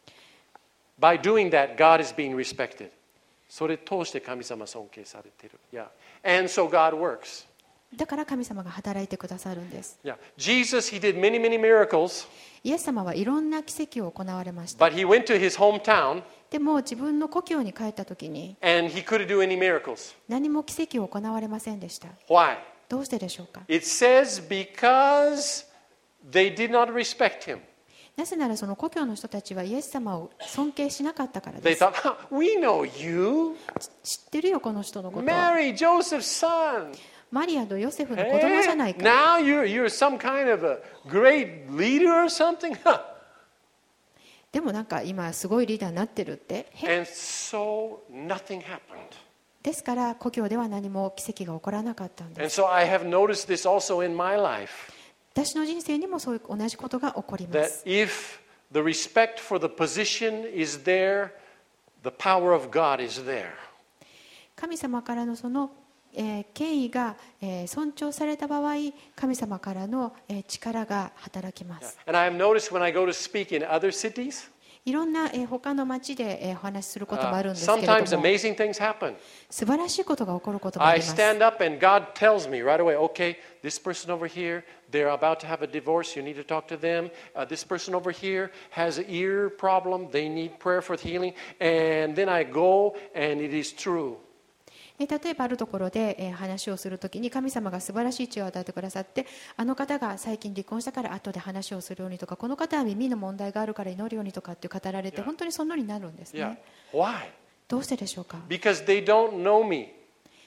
[SPEAKER 1] By doing that, God is being respected. それ通して神様尊敬されている。Yeah. And so God works.
[SPEAKER 2] だから神様が働いてくださるんです。
[SPEAKER 1] Yeah. Jesus, he did many, many miracles,
[SPEAKER 2] イエス様はいろんな奇跡を行われました。
[SPEAKER 1] but he went to his hometown
[SPEAKER 2] でも自分の故郷に帰った時に
[SPEAKER 1] and he couldn't do any miracles.
[SPEAKER 2] 何も奇跡を行われませんでした。
[SPEAKER 1] Why?
[SPEAKER 2] どうしてでしょうか。
[SPEAKER 1] It says because they did not respect him.
[SPEAKER 2] なぜならその故郷の人たちはイエス様を尊敬しなかったから
[SPEAKER 1] They
[SPEAKER 2] です。
[SPEAKER 1] thought, huh, we know you.
[SPEAKER 2] 知ってるよこの人のこと。
[SPEAKER 1] Mary, Joseph's son.
[SPEAKER 2] マリアとヨセフの子供じゃない
[SPEAKER 1] Hey,
[SPEAKER 2] か。
[SPEAKER 1] now you're, you're some kind of a great leader or something? Huh.
[SPEAKER 2] でもなんか今すごいリーダーになってるって。へ
[SPEAKER 1] And so nothing happened.
[SPEAKER 2] ですから故郷では何も奇跡が起こらなかったん
[SPEAKER 1] And
[SPEAKER 2] です。
[SPEAKER 1] so I have noticed this also in my life,
[SPEAKER 2] 私の人生にもそういう同じことが起こりま
[SPEAKER 1] that
[SPEAKER 2] す。
[SPEAKER 1] if the respect for the position is there, the power of God is there.
[SPEAKER 2] 神様からのその、えー権威が、えー尊重された場合、神様からの、えー力が働きま
[SPEAKER 1] Yeah.
[SPEAKER 2] す。
[SPEAKER 1] And I have noticed when I go to speak in other cities,
[SPEAKER 2] いろんな、えー他の町で、えーお話しすることもあ
[SPEAKER 1] uh,
[SPEAKER 2] るんですけれども、
[SPEAKER 1] sometimes amazing things happen.
[SPEAKER 2] 素晴らしいことが起こることもあ
[SPEAKER 1] I
[SPEAKER 2] ります。
[SPEAKER 1] stand up and God tells me right away, okay, this person over here, they're about to have a divorce, you need to talk to them. Uh, this person over here has an ear problem, they need prayer for healing. And then I go and it is true.
[SPEAKER 2] えー例えばあるところで、えー話をするときに神様が素晴らしい知恵を与えてくださって、あの方が最近離婚したから後で話をするようにとか、この方は耳の問題があるから祈るようにとかって語られて、
[SPEAKER 1] Yeah.
[SPEAKER 2] 本当にそのようになるんです
[SPEAKER 1] Yeah.
[SPEAKER 2] ね。
[SPEAKER 1] Why?
[SPEAKER 2] どうしてでしょうか。
[SPEAKER 1] Because they don't know me.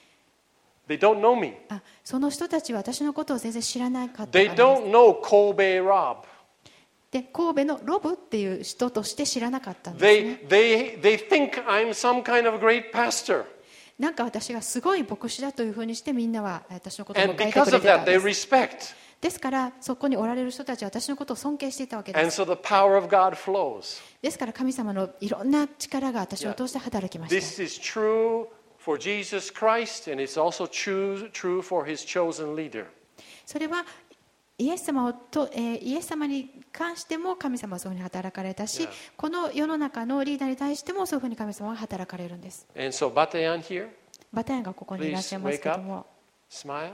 [SPEAKER 1] They don't know me.
[SPEAKER 2] あ、その人たちは私のことを全然知らなかったか
[SPEAKER 1] They
[SPEAKER 2] らです。
[SPEAKER 1] don't know Kobe Rob.
[SPEAKER 2] で、神戸のロブっていう人として知らなかったんですね。
[SPEAKER 1] They, they, they think I'm some kind of great pastor.
[SPEAKER 2] なんか私がすごい牧師だというふうにしてみんなは私のことを
[SPEAKER 1] And
[SPEAKER 2] 迎えて
[SPEAKER 1] because
[SPEAKER 2] くれ
[SPEAKER 1] of
[SPEAKER 2] てたん
[SPEAKER 1] that,
[SPEAKER 2] で
[SPEAKER 1] they
[SPEAKER 2] す。
[SPEAKER 1] respect.
[SPEAKER 2] ですからそこにおられる人たちは私のことを尊敬していたわけで
[SPEAKER 1] And
[SPEAKER 2] す。
[SPEAKER 1] so the power of God flows.
[SPEAKER 2] ですから神様のいろんな力が私を通して働きました。
[SPEAKER 1] This is true for Jesus Christ, and it's also true, true for his chosen leader.
[SPEAKER 2] それはイエス様をと、えーイエス様に関しても神様はそういうふうに働かれたし、
[SPEAKER 1] Yeah.
[SPEAKER 2] この世の中のリーダーに対してもそういうふうに神様が働かれるんです。
[SPEAKER 1] And so Batayan here,
[SPEAKER 2] バタヤンがここにいらっしゃいますけども、
[SPEAKER 1] smile.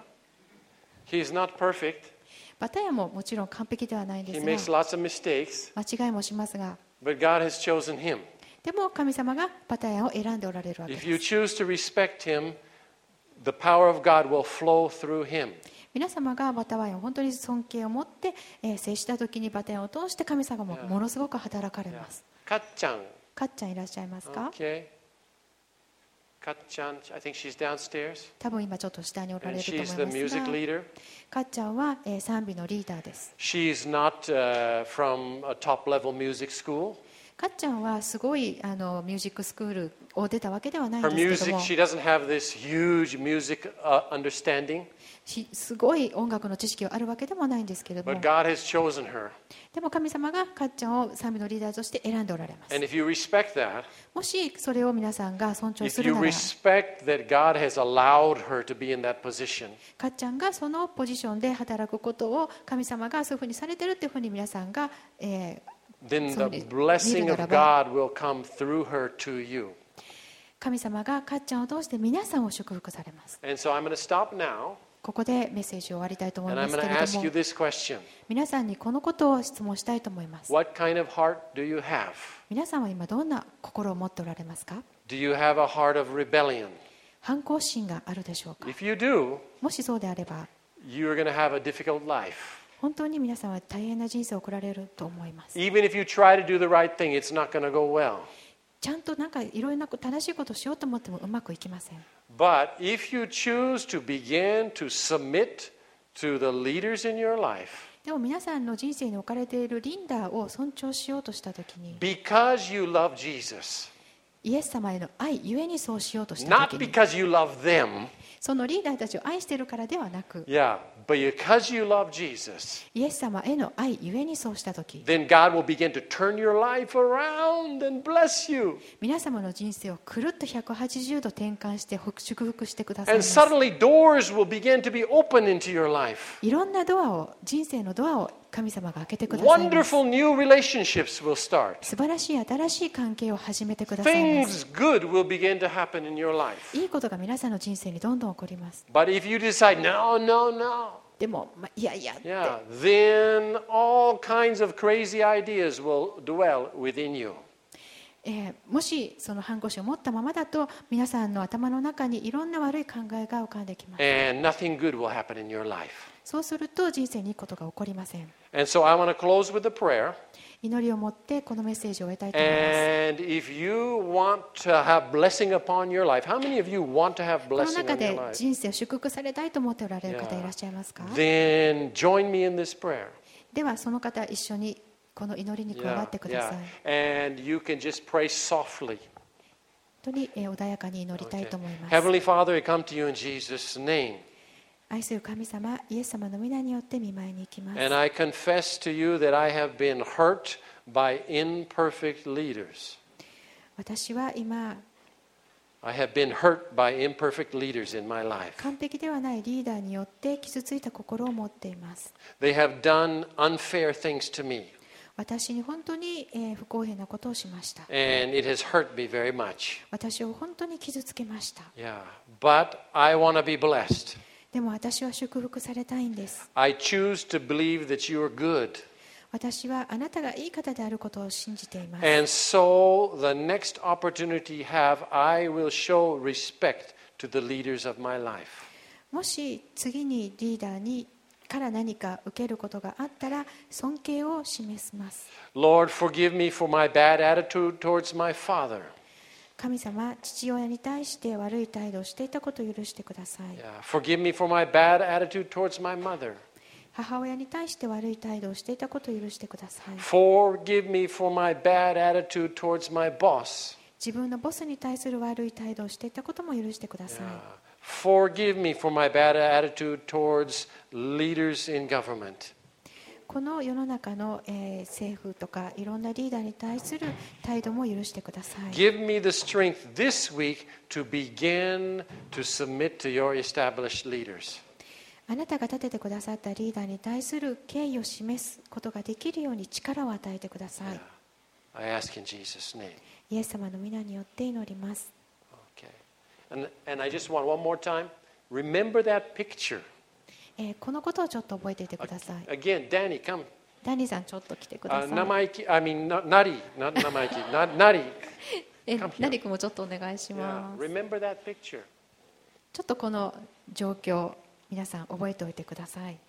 [SPEAKER 1] He's not perfect.
[SPEAKER 2] バタヤンももちろん完璧ではないん
[SPEAKER 1] He
[SPEAKER 2] です
[SPEAKER 1] makes
[SPEAKER 2] が、
[SPEAKER 1] lots of mistakes,
[SPEAKER 2] 間違いもしますが、
[SPEAKER 1] but God has chosen him.
[SPEAKER 2] でも神様がバタヤンを選んでおられるわけ
[SPEAKER 1] If
[SPEAKER 2] で
[SPEAKER 1] you
[SPEAKER 2] す。
[SPEAKER 1] choose to respect him, the power of God will flow through him.
[SPEAKER 2] 皆様がバタヤンを本当に尊敬を持って、えー接した時にバタヤンを通して神様もものすごく働かれます。
[SPEAKER 1] Katchan.
[SPEAKER 2] かっちゃんいらっしゃいますか？
[SPEAKER 1] Okay. Katchan, I think she's downstairs.
[SPEAKER 2] 多分今ちょっと下におら
[SPEAKER 1] And
[SPEAKER 2] れると思い
[SPEAKER 1] she's
[SPEAKER 2] ま
[SPEAKER 1] the
[SPEAKER 2] す
[SPEAKER 1] music
[SPEAKER 2] が、
[SPEAKER 1] leader.
[SPEAKER 2] かっちゃんは、えー賛美のリーダーです。
[SPEAKER 1] She's not uh, from a top level music school.
[SPEAKER 2] かっちゃんはすごいあのミュージックスクールを出たわけではないん
[SPEAKER 1] Her
[SPEAKER 2] ですけ
[SPEAKER 1] music,
[SPEAKER 2] ども、
[SPEAKER 1] she doesn't have this huge music uh, understanding,
[SPEAKER 2] しすごい音楽の知識があるわけでもないんですけれども、
[SPEAKER 1] but God has chosen her.
[SPEAKER 2] でも神様がかっちゃんを賛美のリーダーとして選んでおられます。
[SPEAKER 1] And if you respect that,
[SPEAKER 2] もしそれを皆さんが尊重す
[SPEAKER 1] if
[SPEAKER 2] る
[SPEAKER 1] you
[SPEAKER 2] なら、
[SPEAKER 1] respect that God has allowed her to be in that position,
[SPEAKER 2] かっちゃんがそのポジションで働くことを神様がそういうふうにされてるっていうふうに皆さんが、えー
[SPEAKER 1] then
[SPEAKER 2] So
[SPEAKER 1] the
[SPEAKER 2] it-
[SPEAKER 1] blessing of
[SPEAKER 2] Nirvana.
[SPEAKER 1] God will come through her to you.
[SPEAKER 2] 神様がかっちゃんを通して皆さんを祝福されます。
[SPEAKER 1] And so I'm going to stop now.
[SPEAKER 2] ここでメッセージを終わりたいと思い
[SPEAKER 1] And
[SPEAKER 2] ま
[SPEAKER 1] I'm
[SPEAKER 2] す
[SPEAKER 1] going
[SPEAKER 2] け
[SPEAKER 1] to
[SPEAKER 2] れど
[SPEAKER 1] ask
[SPEAKER 2] も
[SPEAKER 1] you this question.
[SPEAKER 2] 皆さんにこのことを質問したいと思います。
[SPEAKER 1] What kind of heart do you have?
[SPEAKER 2] 皆さんは今どんな心を持っておられますか？
[SPEAKER 1] Do you have a heart of rebellion?
[SPEAKER 2] 反抗心があるでしょうか？
[SPEAKER 1] If you do,
[SPEAKER 2] もしそうであれば
[SPEAKER 1] you're going to have a difficult life.
[SPEAKER 2] 本当に皆さんは大変な人生を送られると思います。
[SPEAKER 1] Even if you try to do the right thing, it's not going to go well.
[SPEAKER 2] ちゃんとなんかいろいろな正しいことをしようと思ってもうまくいきません。
[SPEAKER 1] But if you choose to begin to submit to the leaders in your life,
[SPEAKER 2] でも皆さんの人生に置かれているリーダーを尊重しようとしたときに
[SPEAKER 1] because you love Jesus,
[SPEAKER 2] イエス様への愛ゆえにそうしようとした
[SPEAKER 1] not
[SPEAKER 2] ときに
[SPEAKER 1] because you love them,
[SPEAKER 2] そのリーダーたちを愛しているからではなく
[SPEAKER 1] yeah, but because you love Jesus,
[SPEAKER 2] イエス様への愛ゆえにそうしたとき
[SPEAKER 1] then God will begin to turn your life around and bless you.
[SPEAKER 2] 皆様の人生をくるっとひゃくはちじゅうど転換して祝福してください
[SPEAKER 1] And
[SPEAKER 2] ます。
[SPEAKER 1] suddenly doors will begin to be open into your life.
[SPEAKER 2] いろんなドアを人生のドアを神様が開けてくださいます。
[SPEAKER 1] Wonderful new relationships will start.
[SPEAKER 2] 素晴らしい新しい関係を始めてくださいます。
[SPEAKER 1] Things good will begin to happen in your life.
[SPEAKER 2] いいことが皆さんの人生にどんどん起こります。
[SPEAKER 1] But if you decide, no, no, no,
[SPEAKER 2] でも、まあ、いやいやって、
[SPEAKER 1] yeah, then all kinds of crazy ideas will dwell within you.
[SPEAKER 2] えーもしその反抗心を持ったままだと皆さんの頭の中にいろんな悪い考えが浮かんできます。
[SPEAKER 1] And nothing good will happen in your life.
[SPEAKER 2] そうすると人生にいいことが起こりません。
[SPEAKER 1] And so I want to close with a prayer.
[SPEAKER 2] 祈りを持ってこのメッセージを終えたいと思います。
[SPEAKER 1] And if you want to have blessing upon your life, how many of you want to have
[SPEAKER 2] この
[SPEAKER 1] blessing
[SPEAKER 2] 中
[SPEAKER 1] in your
[SPEAKER 2] で
[SPEAKER 1] life?
[SPEAKER 2] 人生を祝福されたいと思っておられる方いらっしゃいますか？
[SPEAKER 1] Then join me in this prayer.
[SPEAKER 2] ではその方一緒にこの祈りに加わ
[SPEAKER 1] Yeah,
[SPEAKER 2] ってください。
[SPEAKER 1] yeah. And you can just pray softly.
[SPEAKER 2] 本当にえー穏やかに祈りたいと思います。
[SPEAKER 1] Heavenly Father, I come to you in Jesus' name.
[SPEAKER 2] 愛する神様、イエス様の皆によって御前に行きます。
[SPEAKER 1] And I confess to you that I have been hurt by imperfect leaders.
[SPEAKER 2] 私は今、
[SPEAKER 1] I have been hurt by imperfect leaders in my life.
[SPEAKER 2] 完璧ではないリーダーによって傷ついた心を持っています。
[SPEAKER 1] They have done unfair things to me,
[SPEAKER 2] 私に本当にえー不公平なことをしました。
[SPEAKER 1] and it has hurt me very much.
[SPEAKER 2] 私を本当に傷つけました。
[SPEAKER 1] Yeah, but I want to be blessed.
[SPEAKER 2] でも私は祝福されたいんです。
[SPEAKER 1] I choose to believe that you are good.
[SPEAKER 2] 私はあなたがいい方であることを信じています。
[SPEAKER 1] And so the next opportunity you have, I will show respect to the leaders of my life.
[SPEAKER 2] もし次にリーダーにから何か受けることがあったら尊敬を示します。
[SPEAKER 1] Lord, forgive me for my bad attitude towards my father.
[SPEAKER 2] 神様、父親に対して悪い態度をしていたことを許してください。
[SPEAKER 1] Yeah, forgive me for my bad attitude towards my mother.
[SPEAKER 2] 母親に対して悪い態度をしていたことを許してください。
[SPEAKER 1] Forgive me for my bad attitude towards my boss.
[SPEAKER 2] 自分のボスに対する悪い態度をしていたことも許してください。
[SPEAKER 1] Yeah. Forgive me for my bad attitude towards leaders in government.
[SPEAKER 2] この世の中の、えー政府とかいろんなリーダーに対する態度も許してください。
[SPEAKER 1] Give me the strength this week to begin to submit to your established leaders.
[SPEAKER 2] あなたが立ててくださったリーダーに対する敬意を示すことができるように力を与えてください。
[SPEAKER 1] I ask in Jesus' name.
[SPEAKER 2] イエス様の皆によって祈ります。
[SPEAKER 1] Okay. And, and I just want one more time. Remember that picture.
[SPEAKER 2] えーこのことをちょっと覚えていてください。
[SPEAKER 1] Again, Danny, come.
[SPEAKER 2] ダニーさんちょっと来てくだ
[SPEAKER 1] Uh,
[SPEAKER 2] さい。
[SPEAKER 1] Namaiki, I mean, not, Nari, not Namaiki, not Nari.
[SPEAKER 2] え
[SPEAKER 1] come here.
[SPEAKER 2] ナリ君もちょっとお願いし
[SPEAKER 1] Yeah.
[SPEAKER 2] ます。
[SPEAKER 1] Remember that picture.
[SPEAKER 2] ちょっとこの状況皆さん覚えておいてください。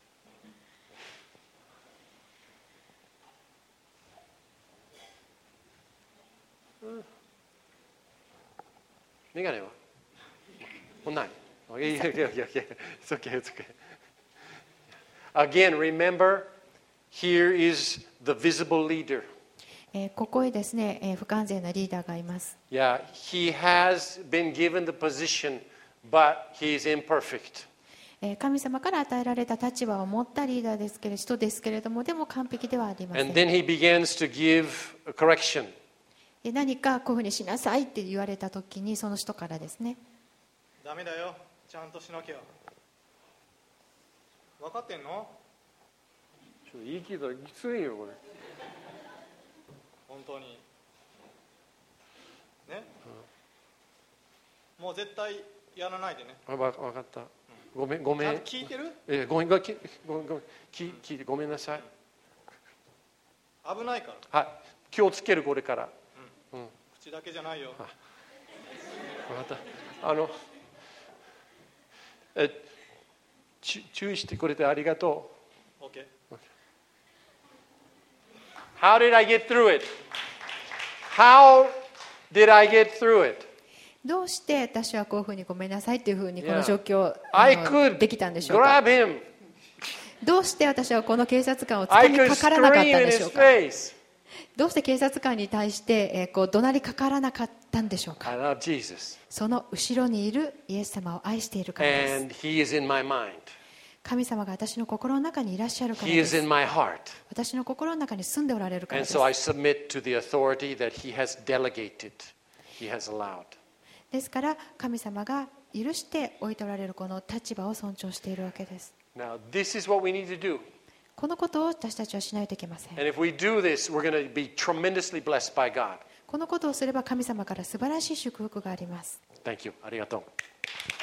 [SPEAKER 1] メガネはもうない。Oh, yeah, yeah, yeah, yeah. It's okay, it's okay. Again, remember, here is the visible leader.
[SPEAKER 2] えーここへですね、えー不完全なリーダーがいます。
[SPEAKER 1] Yeah, he has been given the position, but he is imperfect.
[SPEAKER 2] えー神様から与えられた立場を持ったリーダーですけれど、人ですけれども、でも完璧ではありませ
[SPEAKER 1] And
[SPEAKER 2] ん。
[SPEAKER 1] then he begins to give a correction.
[SPEAKER 2] で何かこういうふうにしなさいって言われたときに、その人からですね、
[SPEAKER 3] ダメだよ、ちゃんとしなきゃ。分かってんの？
[SPEAKER 1] ちょっと言い切ったらきついよこれ。
[SPEAKER 3] 本当にね、もう絶対やらないでね。
[SPEAKER 1] あ、わわかった。 ごめん、ごめん。
[SPEAKER 3] 聞いてる？
[SPEAKER 1] えごめん、ごめん、ごめん、ごめん、聞いて、ごめんなさい。
[SPEAKER 3] 危ないから。
[SPEAKER 1] はい、気をつける、これから。
[SPEAKER 3] うん。口だけじゃないよ。
[SPEAKER 1] また、あの、え、注意してくれてありがと
[SPEAKER 3] う。OK。
[SPEAKER 1] How did I get through it? How did I get through it?
[SPEAKER 2] どうして私はこういうふうにごめんなさいっていうふうにこの
[SPEAKER 1] Yeah.
[SPEAKER 2] 状況
[SPEAKER 1] I
[SPEAKER 2] あの
[SPEAKER 1] could
[SPEAKER 2] できたんでしょうか。
[SPEAKER 1] grab him.
[SPEAKER 2] どうして私はこの警察官を
[SPEAKER 1] I
[SPEAKER 2] 掴み
[SPEAKER 1] could
[SPEAKER 2] かからなかった
[SPEAKER 1] scream
[SPEAKER 2] ん
[SPEAKER 1] in
[SPEAKER 2] でしょ
[SPEAKER 1] his
[SPEAKER 2] うか。
[SPEAKER 1] face.
[SPEAKER 2] どうして警察官に対して、えーこう怒鳴りかからなかったんでしょう
[SPEAKER 1] I
[SPEAKER 2] か。
[SPEAKER 1] love Jesus.
[SPEAKER 2] その後ろにいるイエス様を愛しているからです。
[SPEAKER 1] And he is in my mind.
[SPEAKER 2] 神様が私の心の中にいらっしゃるから
[SPEAKER 1] He
[SPEAKER 2] で
[SPEAKER 1] is
[SPEAKER 2] す。
[SPEAKER 1] in my heart.
[SPEAKER 2] 私の心の中に住んでおられるから
[SPEAKER 1] And
[SPEAKER 2] です。
[SPEAKER 1] so I submit to the authority that he has delegated, he has allowed.
[SPEAKER 2] ですから神様が許しておいておられるこの立場を尊重しているわけです。
[SPEAKER 1] Now, this is what we need to do.
[SPEAKER 2] このことを私たちはしないといけません。
[SPEAKER 1] And if we do this, we're going to be tremendously blessed by God.
[SPEAKER 2] このことをすれば神様から素晴らしい祝福があります。
[SPEAKER 1] Thank you. ありがとう。